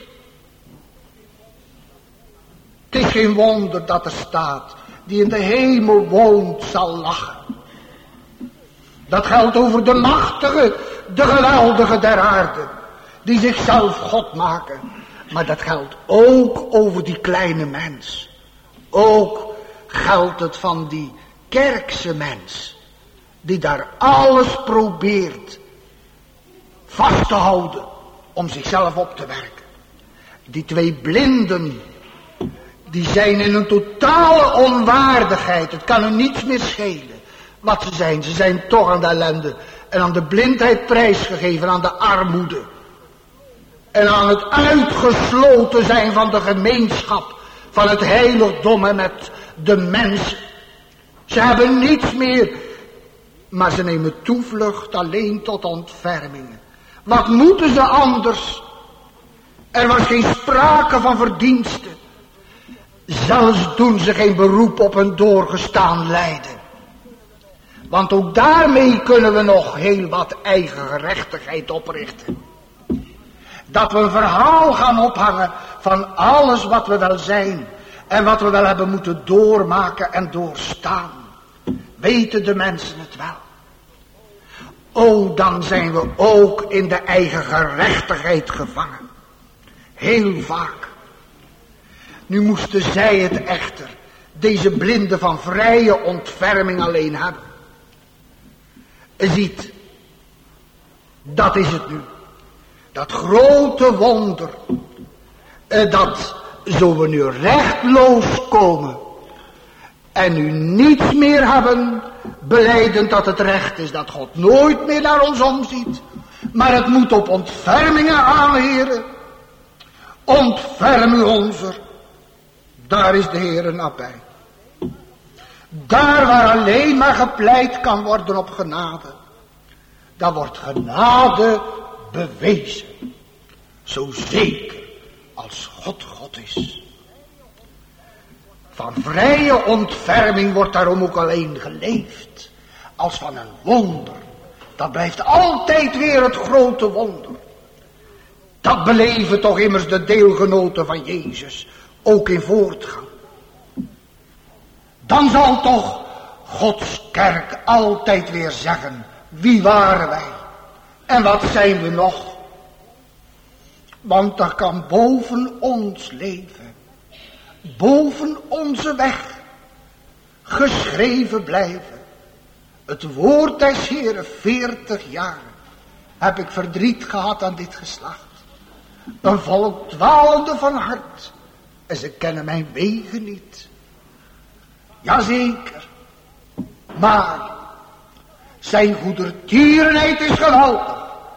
Het is geen wonder dat er staat, die in de hemel woont zal lachen. Dat geldt over de machtige, de geweldige der aarde. die zichzelf God maken. Maar dat geldt ook over die kleine mens. Ook geldt het van die kerkse mens, die daar alles probeert vast te houden om zichzelf op te werken. Die twee blinden, die zijn in een totale onwaardigheid. Het kan hun niets meer schelen wat ze zijn. Ze zijn toch aan de ellende en aan de blindheid prijsgegeven, aan de armoede. En aan het uitgesloten zijn van de gemeenschap, van het heiligdom en met de mens. Ze hebben niets meer, maar ze nemen toevlucht alleen tot ontfermingen. Wat moeten ze anders? Er was geen sprake van verdiensten. Zelfs doen ze geen beroep op een doorgestaan lijden. Want ook daarmee kunnen we nog heel wat eigen gerechtigheid oprichten. Dat we een verhaal gaan ophangen van alles wat we wel zijn en wat we wel hebben moeten doormaken en doorstaan. Weten de mensen het wel? O, dan zijn we ook in de eigen gerechtigheid gevangen. Heel vaak. Nu moesten zij het echter, deze blinden van vrije ontferming alleen hebben. Ziet, dat is het nu. Dat grote wonder, dat zo we nu rechtloos komen en nu niets meer hebben, belijdend dat het recht is, dat God nooit meer naar ons omziet, maar het moet op ontfermingen aan, Heere. Ontferm u onzer, daar is de Heere nabij. Daar waar alleen maar gepleit kan worden op genade, daar wordt genade bewezen. Zo zeker als God God is. Van vrije ontferming wordt daarom ook alleen geleefd. Als van een wonder. Dat blijft altijd weer het grote wonder. Dat beleven toch immers de deelgenoten van Jezus. Ook in voortgang. Dan zal toch Gods kerk altijd weer zeggen. Wie waren wij? En wat zijn we nog? Want er kan boven ons leven, boven onze weg, geschreven blijven. Het woord des Heeren, 40 jaar heb ik verdriet gehad aan dit geslacht. Een volk dwalende van hart en ze kennen mijn wegen niet. Jazeker, maar zijn goedertierenheid is geweldig.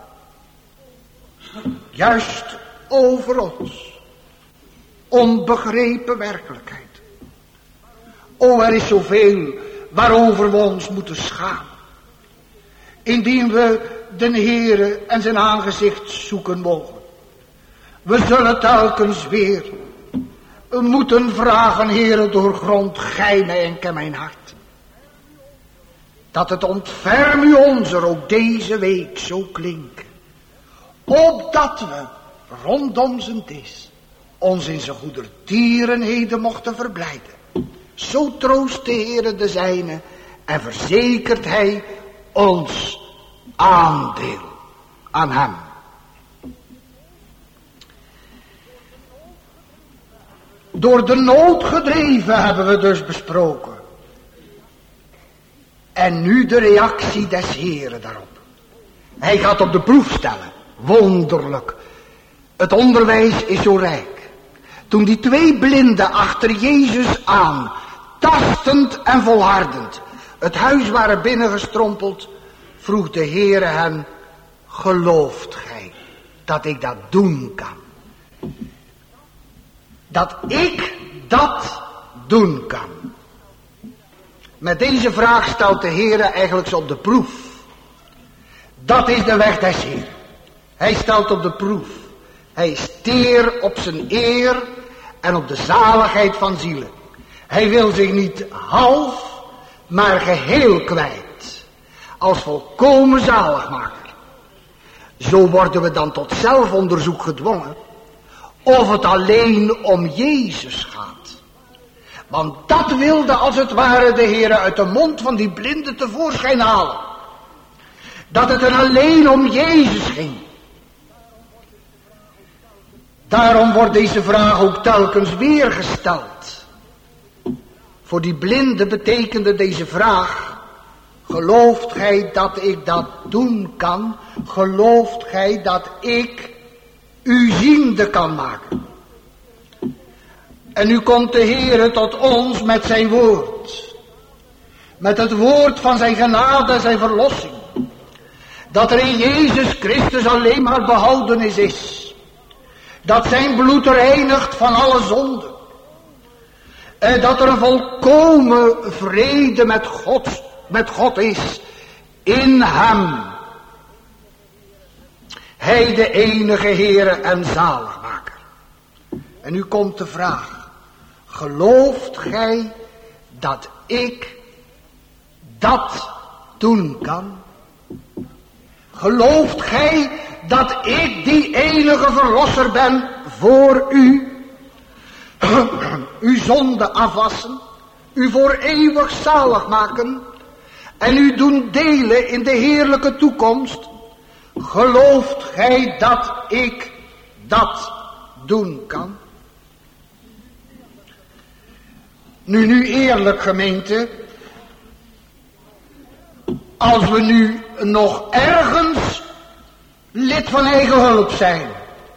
Juist over ons. Onbegrepen werkelijkheid. O, er is zoveel waarover we ons moeten schamen. Indien we de Heere en zijn aangezicht zoeken mogen. We zullen telkens weer moeten vragen, Heere, doorgrond gij mij en ken mijn hart. Dat het ontferm u onzer ook deze week zo klinken. Opdat we rondom zijn dis ons in zijn goedertierenheden mochten verblijden. Zo troost de Heere de zijne en verzekert hij ons aandeel aan hem. Door de nood gedreven hebben we dus besproken. En nu de reactie des Heeren daarop. Hij gaat op de proef stellen. Wonderlijk. Het onderwijs is zo rijk. Toen die twee blinden achter Jezus aan, tastend en volhardend, het huis waren binnengestrompeld, vroeg de Heere hen, gelooft gij dat ik dat doen kan? Dat ik dat doen kan. Met deze vraag stelt de Heere eigenlijk op de proef. Dat is de weg des Heeren. Hij stelt op de proef. Hij is teer op zijn eer en op de zaligheid van zielen. Hij wil zich niet half, maar geheel kwijt. Als volkomen zaligmaker. Zo worden we dan tot zelfonderzoek gedwongen. Of het alleen om Jezus gaat. Want dat wilde als het ware de Heere uit de mond van die blinde tevoorschijn halen. Dat het er alleen om Jezus ging. Daarom wordt deze vraag ook telkens weer gesteld. Voor die blinde betekende deze vraag: gelooft gij dat ik dat doen kan? Gelooft gij dat ik u ziende kan maken? En nu komt de Heere tot ons met zijn woord. Met het woord van zijn genade en zijn verlossing. Dat er in Jezus Christus alleen maar behoudenis is. Dat zijn bloed reinigt van alle zonde. En dat er een volkomen vrede met God is. In hem. Hij de enige Heere en zaligmaker. En nu komt de vraag. Gelooft gij dat ik dat doen kan? Gelooft gij dat ik die enige verlosser ben voor u? Uw zonde afwassen, u voor eeuwig zalig maken en u doen delen in de heerlijke toekomst. Gelooft gij dat ik dat doen kan? Nu eerlijk gemeente, als we nu nog ergens lid van eigen hulp zijn,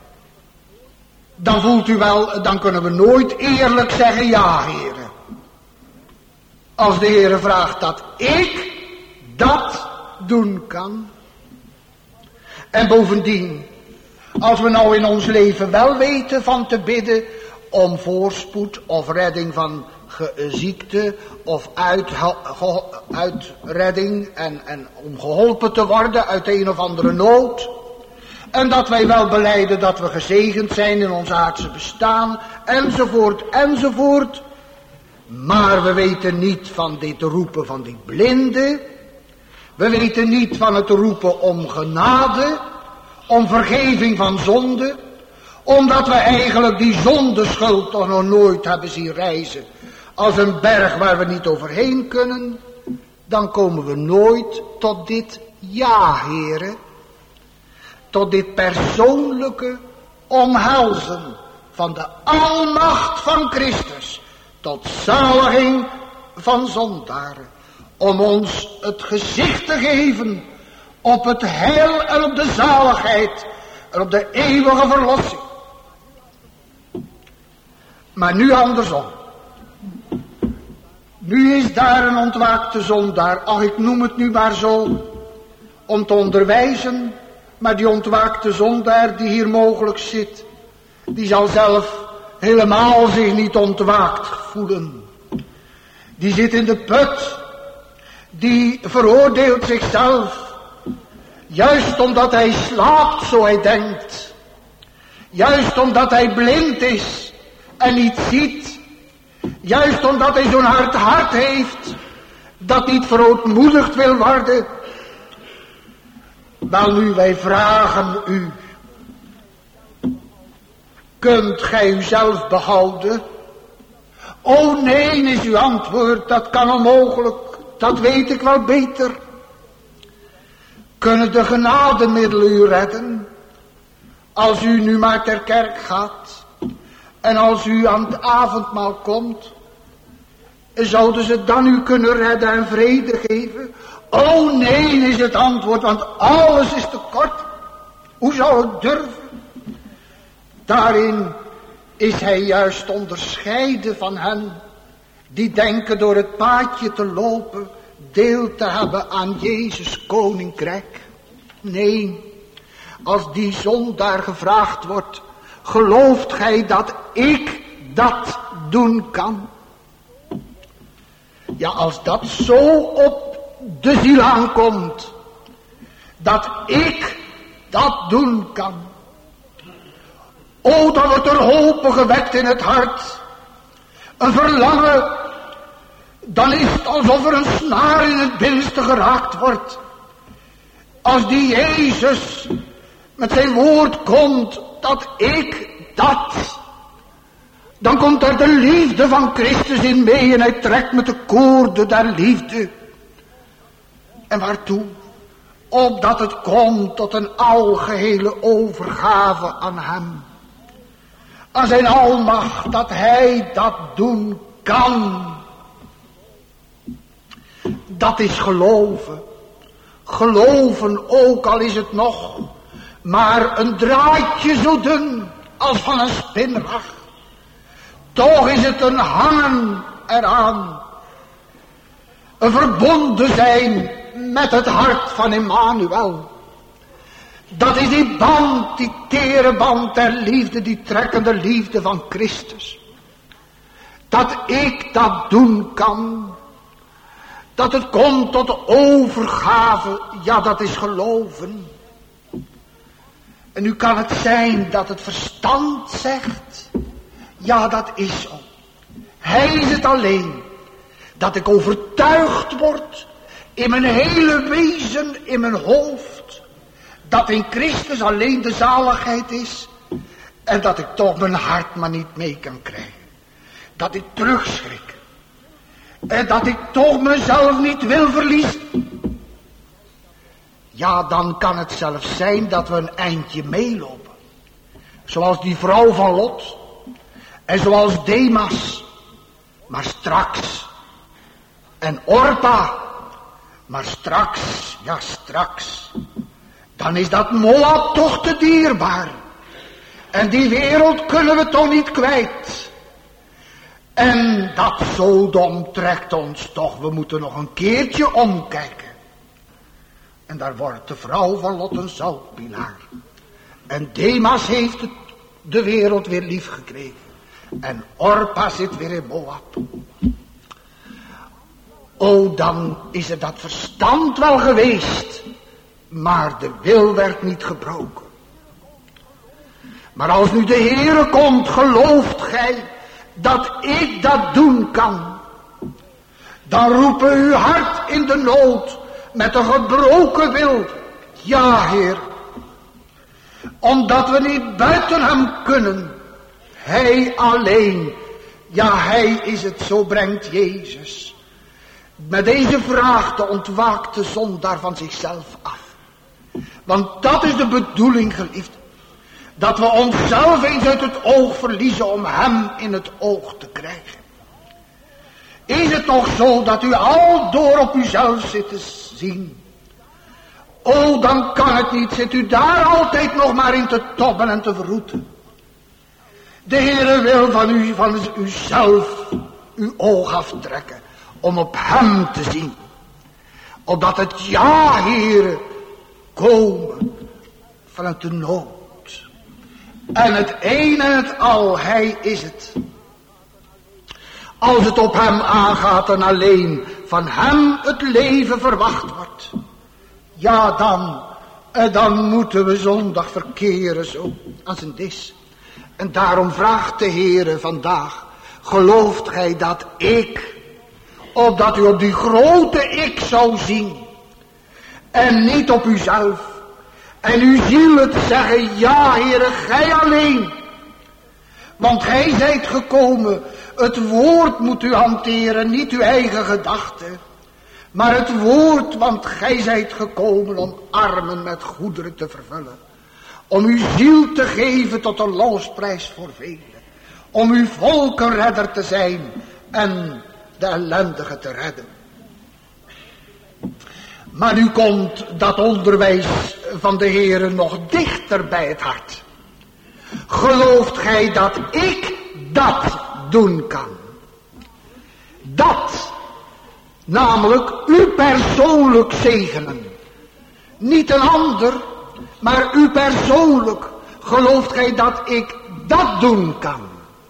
dan voelt u wel, dan kunnen we nooit eerlijk zeggen, ja Heere. Als de Heere vraagt dat ik dat doen kan. En bovendien, als we nou in ons leven wel weten van te bidden om voorspoed of redding van ziekte of uitredding en om geholpen te worden uit een of andere nood. En dat wij wel belijden dat we gezegend zijn in ons aardse bestaan, enzovoort, enzovoort. Maar we weten niet van dit roepen van die blinde. We weten niet van het roepen om genade, om vergeving van zonde. Omdat we eigenlijk die zondeschuld toch nog nooit hebben zien rijzen. Als een berg waar we niet overheen kunnen. Dan komen we nooit tot dit ja, Heere. Tot dit persoonlijke omhelzen van de almacht van Christus. Tot zaliging van zondaren. Om ons het gezicht te geven op het heil en op de zaligheid en op de eeuwige verlossing. Maar nu andersom. Nu is daar een ontwaakte zondaar, ach ik noem het nu maar zo, om te onderwijzen. Maar die ontwaakte zondaar die hier mogelijk zit, die zal zelf helemaal zich niet ontwaakt voelen. Die zit in de put, die veroordeelt zichzelf, juist omdat hij slaapt zo hij denkt. Juist omdat hij blind is en niet ziet. Juist omdat hij zo'n hard hart heeft, dat niet verootmoedigd wil worden. Welnu, wij vragen u, kunt gij uzelf behouden? O nee, is uw antwoord, dat kan onmogelijk, dat weet ik wel beter. Kunnen de genademiddelen u redden, als u nu maar ter kerk gaat, en als u aan het avondmaal komt, zouden ze dan u kunnen redden en vrede geven? O nee, is het antwoord, want alles is te kort. Hoe zou ik durven? Daarin is hij juist onderscheiden van hen die denken door het paadje te lopen, deel te hebben aan Jezus koninkrijk. Nee, als die zondaar gevraagd wordt, gelooft gij dat ik dat doen kan? Ja, als dat zo op de ziel aankomt, dat ik dat doen kan. O, dan wordt er hoop gewekt in het hart. Een verlangen. Dan is het alsof er een snaar in het binnenste geraakt wordt. Als die Jezus met zijn woord komt, dat ik dat. Dan komt er de liefde van Christus in mee en hij trekt met de koorden der liefde. En waartoe? Opdat het komt tot een algehele overgave aan hem. aan zijn almacht dat hij dat doen kan. Dat is geloven. Geloven, ook al is het nog maar een draadje zo dun als van een spinrag. Toch is het een hangen eraan. Een verbonden zijn met het hart van Emmanuel. Dat is die band, die tere band der liefde, die trekkende liefde van Christus. Dat ik dat doen kan. Dat het komt tot overgave, ja, dat is geloven. En nu kan het zijn dat het verstand zegt, ja, dat is zo. Hij is het alleen. Dat ik overtuigd word in mijn hele wezen, in mijn hoofd, dat in Christus alleen de zaligheid is. En dat ik toch mijn hart maar niet mee kan krijgen. Dat ik terugschrik. En dat ik toch mezelf niet wil verliezen. Ja, dan kan het zelfs zijn dat we een eindje meelopen. Zoals die vrouw van Lot. En zoals Demas. Maar straks. En Orpa. Maar straks, ja straks. Dan is dat Moab toch te dierbaar. En die wereld kunnen we toch niet kwijt. En dat Sodom trekt ons toch. We moeten nog een keertje omkijken. En daar wordt de vrouw van Lot een zoutpilaar. En Demas heeft de wereld weer lief gekregen. En Orpa zit weer in Moab. O, dan is er dat verstand wel geweest. Maar de wil werd niet gebroken. Maar als nu de Heere komt, gelooft gij dat ik dat doen kan. Dan roepen uw hart in de nood met een gebroken wil. Ja, Heer. Omdat we niet buiten hem kunnen. Hij alleen. Ja, hij is het, zo brengt Jezus. Met deze vraag de ontwaakte zondaar van zichzelf af. Want dat is de bedoeling, geliefd. Dat we onszelf eens uit het oog verliezen om hem in het oog te krijgen. Is het nog zo dat u al door op uzelf zit te zien? O, dan kan het niet. Zit u daar altijd nog maar in te tobben en te verroeten. De Heere wil van uzelf uw oog aftrekken. Om op hem te zien. Opdat het ja, Heere, komen vanuit de nood. En het een en het al, hij is het. Als het op hem aangaat en alleen van hem het leven verwacht wordt. Ja, dan moeten we zondag verkeren zo als een dis. En daarom vraagt de Heere vandaag, gelooft gij dat ik, opdat u op die grote ik zou zien. En niet op uzelf. En uw ziel het zeggen, ja Heere, gij alleen. Want gij zijt gekomen, het woord moet u hanteren, niet uw eigen gedachten. Maar het woord, want gij zijt gekomen om armen met goederen te vervullen. Om uw ziel te geven tot een losprijs voor velen. Om uw volkenredder te zijn en de ellendige te redden. Maar nu komt dat onderwijs van de Heere nog dichter bij het hart. Gelooft gij dat ik dat doen kan? Dat, namelijk u persoonlijk zegenen. Niet een ander, maar u persoonlijk. Gelooft gij dat ik dat doen kan?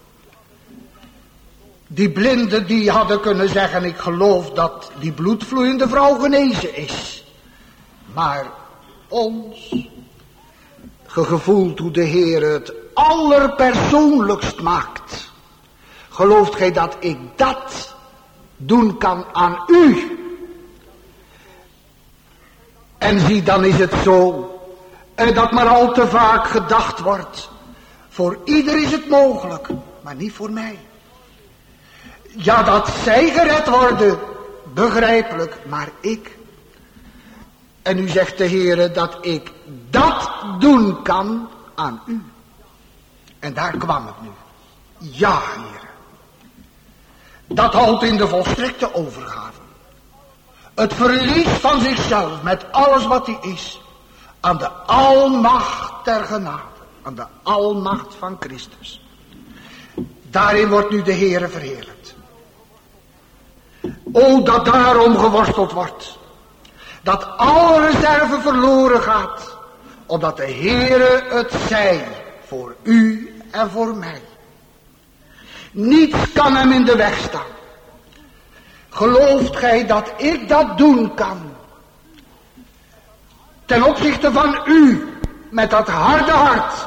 Die blinden die hadden kunnen zeggen, ik geloof dat die bloedvloeiende vrouw genezen is. Maar ons, gevoeld hoe de Heer het allerpersoonlijkst maakt. Gelooft gij dat ik dat doen kan aan u? En zie, dan is het zo, dat maar al te vaak gedacht wordt. Voor ieder is het mogelijk, maar niet voor mij. Ja, dat zij gered worden, begrijpelijk, maar ik. En nu zegt de Heere dat ik dat doen kan aan u. En daar kwam het nu. Ja, Heer. Dat houdt in de volstrekte overgave. Het verlies van zichzelf met alles wat hij is. Aan de almacht der genade. Aan de almacht van Christus. Daarin wordt nu de Heere verheerlijkt. O, dat daarom geworsteld wordt. Dat alle reserve verloren gaat. Opdat de Heere het zij voor u en voor mij. Niets kan hem in de weg staan. Gelooft gij dat ik dat doen kan? Ten opzichte van u, met dat harde hart.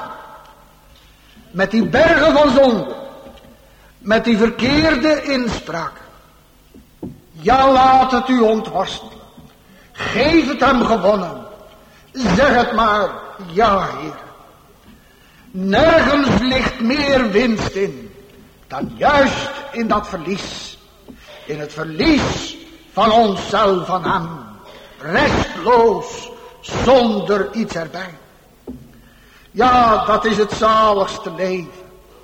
Met die bergen van zonde. Met die verkeerde inspraak. Ja, laat het u ontworstelen. Geef het hem gewonnen. Zeg het maar, ja, Heer. Nergens ligt meer winst in dan juist in dat verlies. In het verlies van onszelf, van hem. Restloos, zonder iets erbij. Ja, dat is het zaligste leven.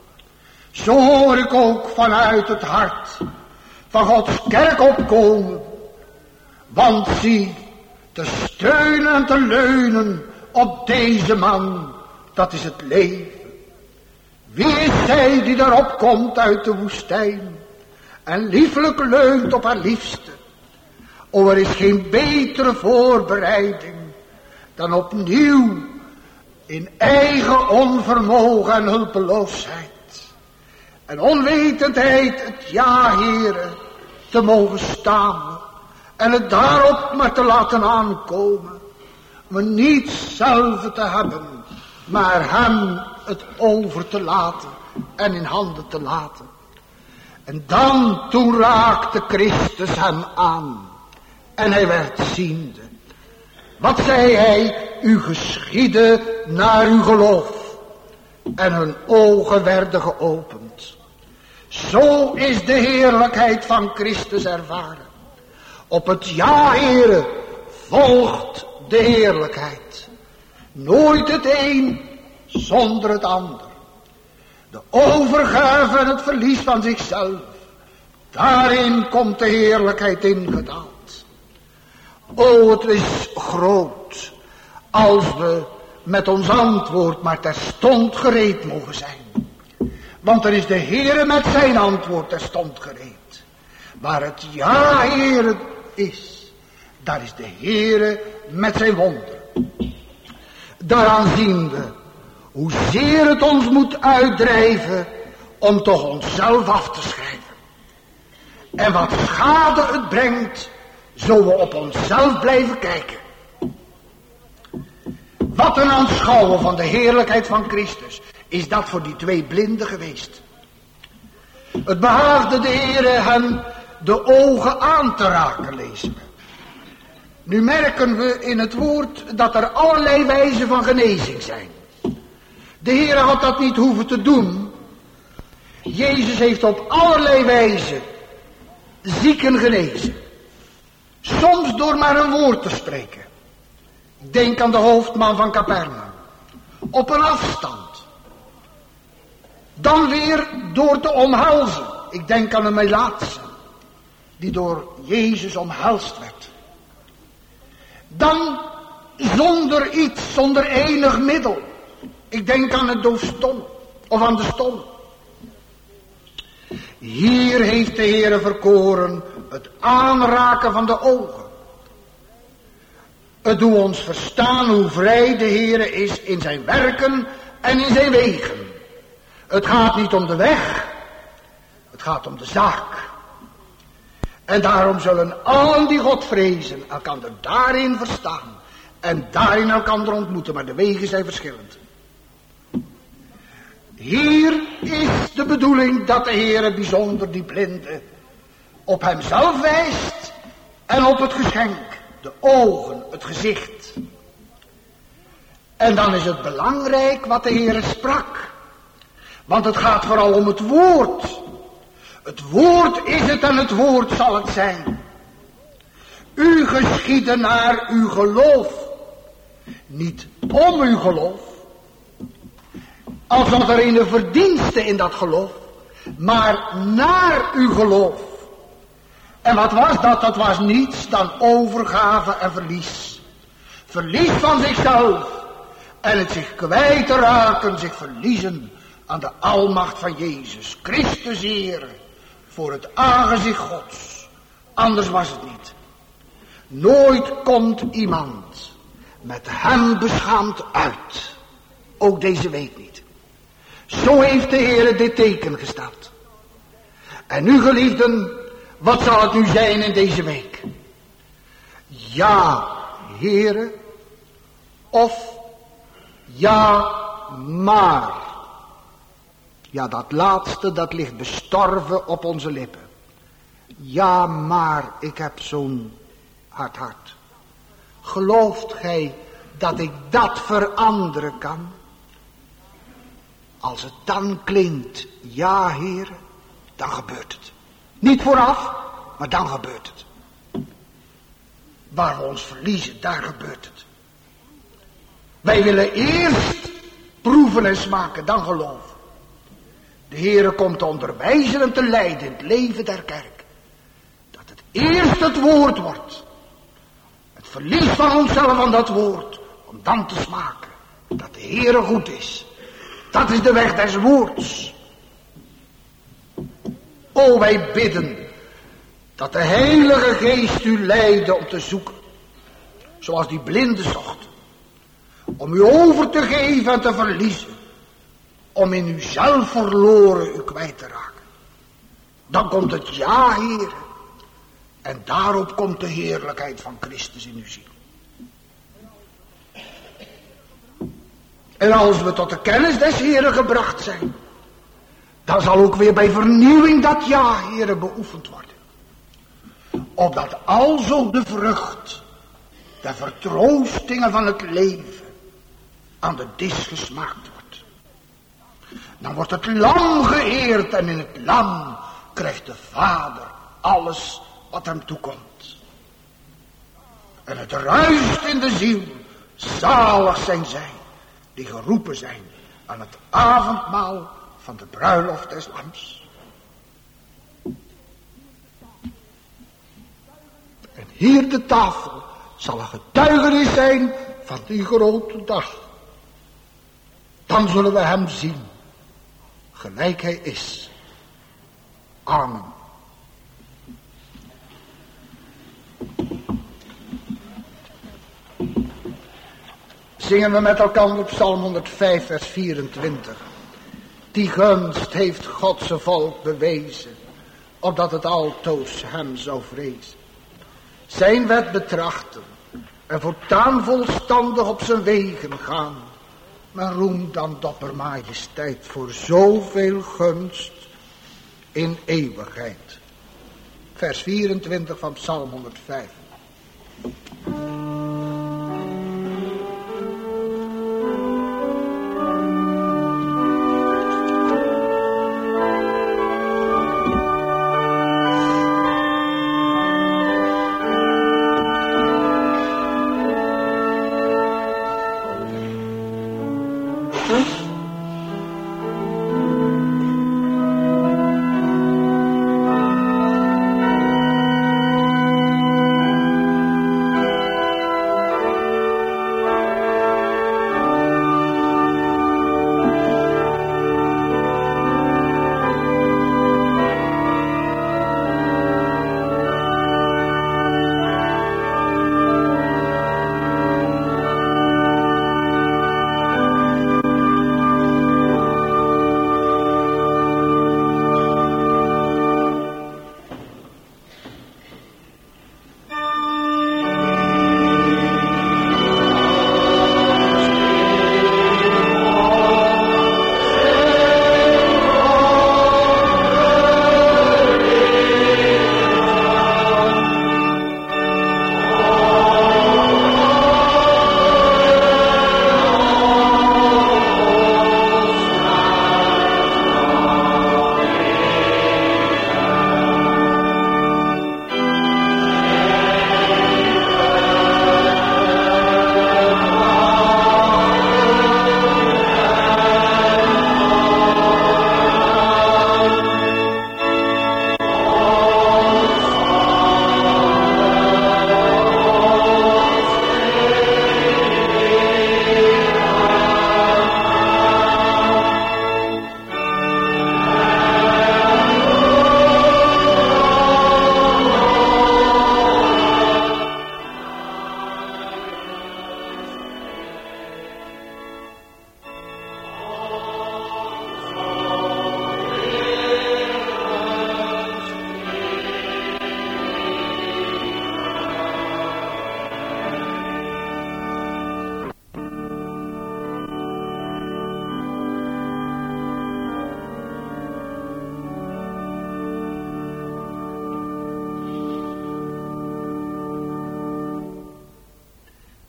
Zo hoor ik ook vanuit het hart van Gods kerk opkomen. Want zie, te steunen en te leunen op deze man, dat is het leven. Wie is zij die daarop komt uit de woestijn en lieflijk leunt op haar liefste? O, er is geen betere voorbereiding dan opnieuw in eigen onvermogen en hulpeloosheid en onwetendheid het ja, Heere, te mogen staan en het daarop maar te laten aankomen. Maar niet zelf te hebben, maar hem het over te laten en in handen te laten. En dan toen raakte Christus hem aan en hij werd ziende. Wat zei hij? U geschiedde naar uw geloof. En hun ogen werden geopend. Zo is de heerlijkheid van Christus ervaren. Op het ja, Heere, volgt de heerlijkheid. Nooit het een zonder het ander. De overgave en het verlies van zichzelf. Daarin komt de heerlijkheid ingedaald. O, het is groot als we met ons antwoord maar terstond gereed mogen zijn. Want er is de Heere met zijn antwoord terstond gereed. Waar het ja, Heere, is, daar is de Heere met zijn wonder. Daaraan zien we hoezeer het ons moet uitdrijven om toch onszelf af te schrijven. En wat schade het brengt, zo we op onszelf blijven kijken. Wat een aanschouwen van de heerlijkheid van Christus is dat voor die twee blinden geweest. Het behaagde de Heere hen de ogen aan te raken, lezen we. Nu merken we in het woord dat er allerlei wijzen van genezing zijn. De Heere had dat niet hoeven te doen. Jezus heeft op allerlei wijzen zieken genezen. Soms door maar een woord te spreken. Denk aan de hoofdman van Capernaum. Op een afstand. Dan weer door te omhelzen. Ik denk aan een melaatse. Die door Jezus omhelst werd. Dan zonder iets, zonder enig middel. Ik denk aan het doofstomme. Of aan de stomme. Hier heeft de Heere verkoren het aanraken van de ogen. Het doet ons verstaan hoe vrij de Heere is in zijn werken en in zijn wegen. Het gaat niet om de weg, het gaat om de zaak. En daarom zullen allen die God vrezen elkander daarin verstaan en daarin elkander ontmoeten, maar de wegen zijn verschillend. Hier is de bedoeling dat de Heere bijzonder die blinde op hemzelf wijst en op het geschenk, de ogen, het gezicht. En dan is het belangrijk wat de Heere sprak, want het gaat vooral om het woord. Het woord is het en het woord zal het zijn. U geschiedde naar uw geloof, niet om uw geloof. als dat er een verdienste in dat geloof, maar naar uw geloof. En wat was dat? Dat was niets dan overgave en verlies. Verlies van zichzelf en het zich kwijtraken, zich verliezen aan de almacht van Jezus Christus Heer, voor het aangezicht Gods. Anders was het niet. Nooit komt iemand met hem beschaamd uit. Ook deze week niet. Zo heeft de Heer dit teken gesteld. En nu, geliefden, wat zal het nu zijn in deze week? Ja, Heere, of ja, maar. Ja, dat laatste, dat ligt bestorven op onze lippen. Ja, maar ik heb zo'n hard hart. Gelooft gij dat ik dat veranderen kan? Als het dan klinkt, ja, Heere, dan gebeurt het. Niet vooraf, maar dan gebeurt het. Waar we ons verliezen, daar gebeurt het. Wij willen eerst proeven en smaken, dan geloven. De Heere komt te onderwijzen en te leiden in het leven der kerk. Dat het eerst het woord wordt. Het verlies van onszelf aan dat woord. Om dan te smaken dat de Heere goed is. Dat is de weg des woords. O, wij bidden dat de Heilige Geest u leidde om te zoeken. Zoals die blinde zocht. Om u over te geven en te verliezen. Om in uzelf verloren u kwijt te raken. Dan komt het ja, Heer. En daarop komt de heerlijkheid van Christus in uw ziel. En als we tot de kennis des Heeren gebracht zijn, dan zal ook weer bij vernieuwing dat ja, Heere, beoefend worden. Opdat alzo de vrucht, de vertroostingen van het leven, aan de dis gesmaakt wordt. Dan wordt het lam geëerd en in het lam krijgt de Vader alles wat hem toekomt. En het ruist in de ziel, zalig zijn zij die geroepen zijn aan het avondmaal van de bruiloft des lams. En hier de tafel zal een getuigenis zijn van die grote dag. Dan zullen we hem zien, gelijk hij is. Amen. Zingen we met elkaar op Psalm 105 vers 24. Die gunst heeft God zijn volk bewezen, opdat het altoos hem zou vrezen. Zijn wet betrachten en voortaan volstandig op zijn wegen gaan. Maar roem dan dopper majesteit voor zoveel gunst in eeuwigheid. Vers 24 van Psalm 105.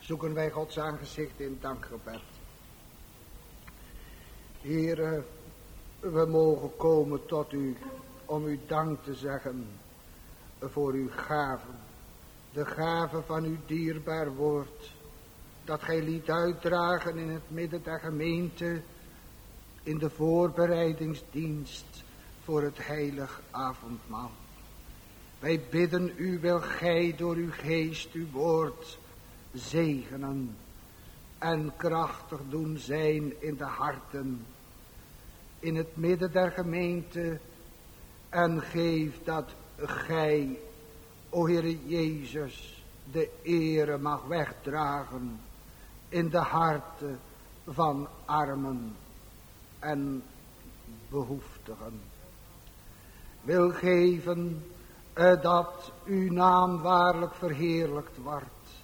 zoeken wij Gods aangezicht in dankgebed. Heere, we mogen komen tot u om u dank te zeggen voor uw gaven. De gave van uw dierbaar woord, dat gij liet uitdragen in het midden der gemeente, in de voorbereidingsdienst voor het heilig avondmaal. Wij bidden u, wil gij door uw geest uw woord zegenen en krachtig doen zijn in de harten, in het midden der gemeente, en geef dat gij, o Heere Jezus, de ere mag wegdragen in de harten van armen en behoeftigen. Wil geven dat uw naam waarlijk verheerlijkt wordt.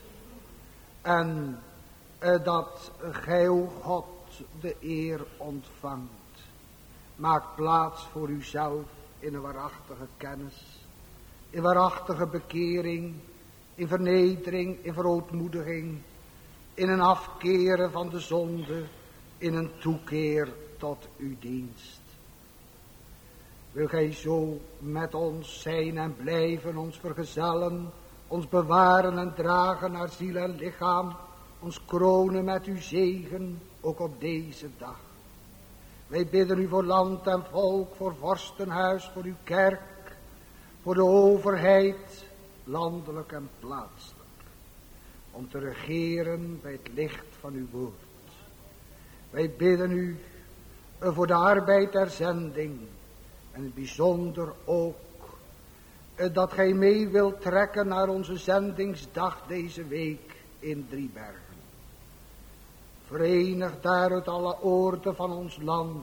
En dat gij, o God, de eer ontvangt. Maak plaats voor uzelf in een waarachtige kennis, in waarachtige bekering, in vernedering, in verootmoediging, in een afkeren van de zonde, in een toekeer tot uw dienst. Wil gij zo met ons zijn en blijven, ons vergezellen, ons bewaren en dragen naar ziel en lichaam, ons kronen met uw zegen, ook op deze dag. Wij bidden u voor land en volk, voor vorstenhuis, voor uw kerk, voor de overheid, landelijk en plaatselijk, om te regeren bij het licht van uw woord. Wij bidden u voor de arbeid der zending, en in het bijzonder ook dat gij mee wilt trekken naar onze zendingsdag deze week in Driebergen. Verenig daaruit alle oorden van ons land,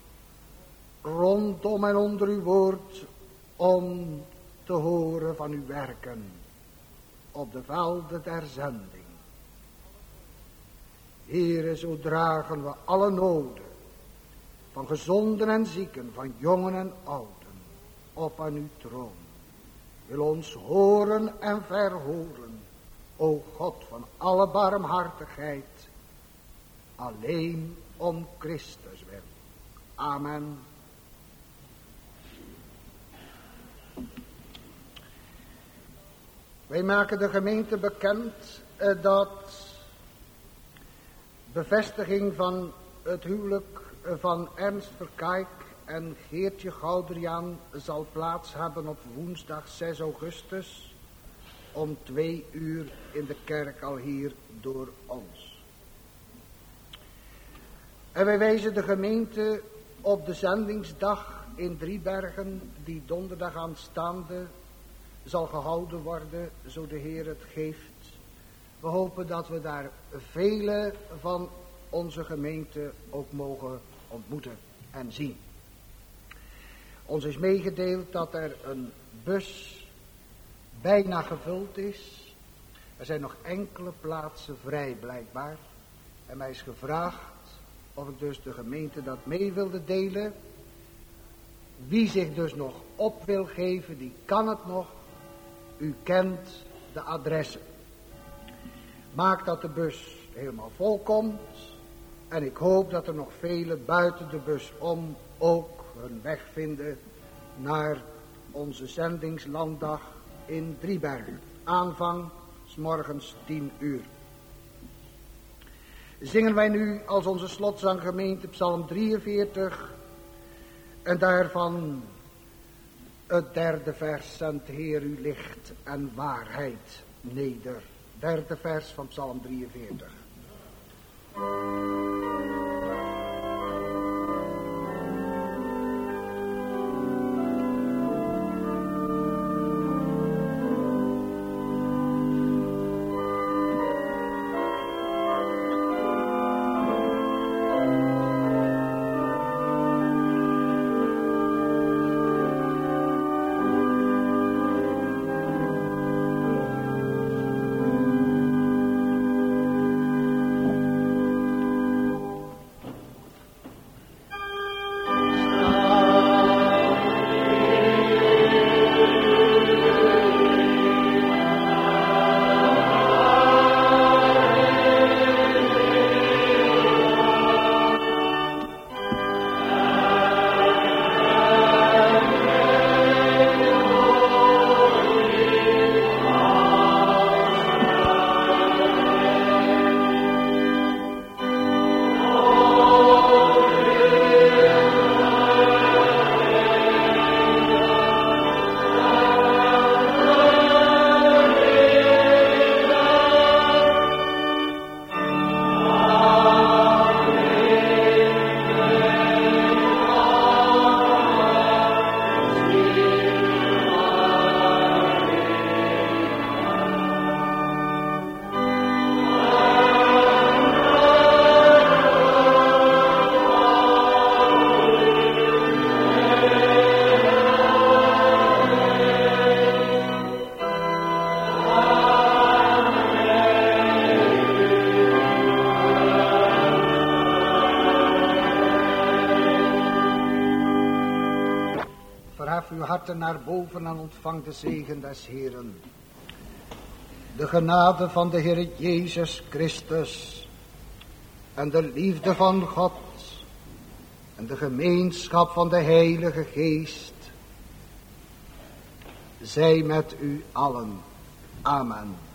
rondom en onder uw woord, om te horen van uw werken op de velden der zending. Heere, zo dragen we alle noden van gezonden en zieken, van jongen en ouden, op aan uw troon. Wil ons horen en verhoren, o God van alle barmhartigheid, alleen om Christus wil. Amen. Wij maken de gemeente bekend dat bevestiging van het huwelijk van Ernst Verkijk en Geertje Gouderiaan zal plaats hebben op woensdag 6 augustus om 2 uur in de kerk al hier door ons. En wij wijzen de gemeente op de zendingsdag in Driebergen, die donderdag aanstaande zal gehouden worden, zo de Heer het geeft. We hopen dat we daar vele van onze gemeente ook mogen ontmoeten en zien. Ons is meegedeeld dat er een bus bijna gevuld is. Er zijn nog enkele plaatsen vrij blijkbaar. En mij is gevraagd of ik dus de gemeente dat mee wilde delen. Wie zich dus nog op wil geven, die kan het nog. U kent de adressen. Maak dat de bus helemaal vol komt. En ik hoop dat er nog velen buiten de bus om ook hun weg vinden naar onze zendingslanddag in Driebergen. Aanvang 's morgens 10 uur. Zingen wij nu als onze slotzanggemeente Psalm 43 en daarvan het 3e vers: zendt Heer uw licht en waarheid neder. 3e vers van Psalm 43. harten naar boven en ontvang de zegen des Heeren. De genade van de Heer Jezus Christus en de liefde van God en de gemeenschap van de Heilige Geest zij met u allen. Amen.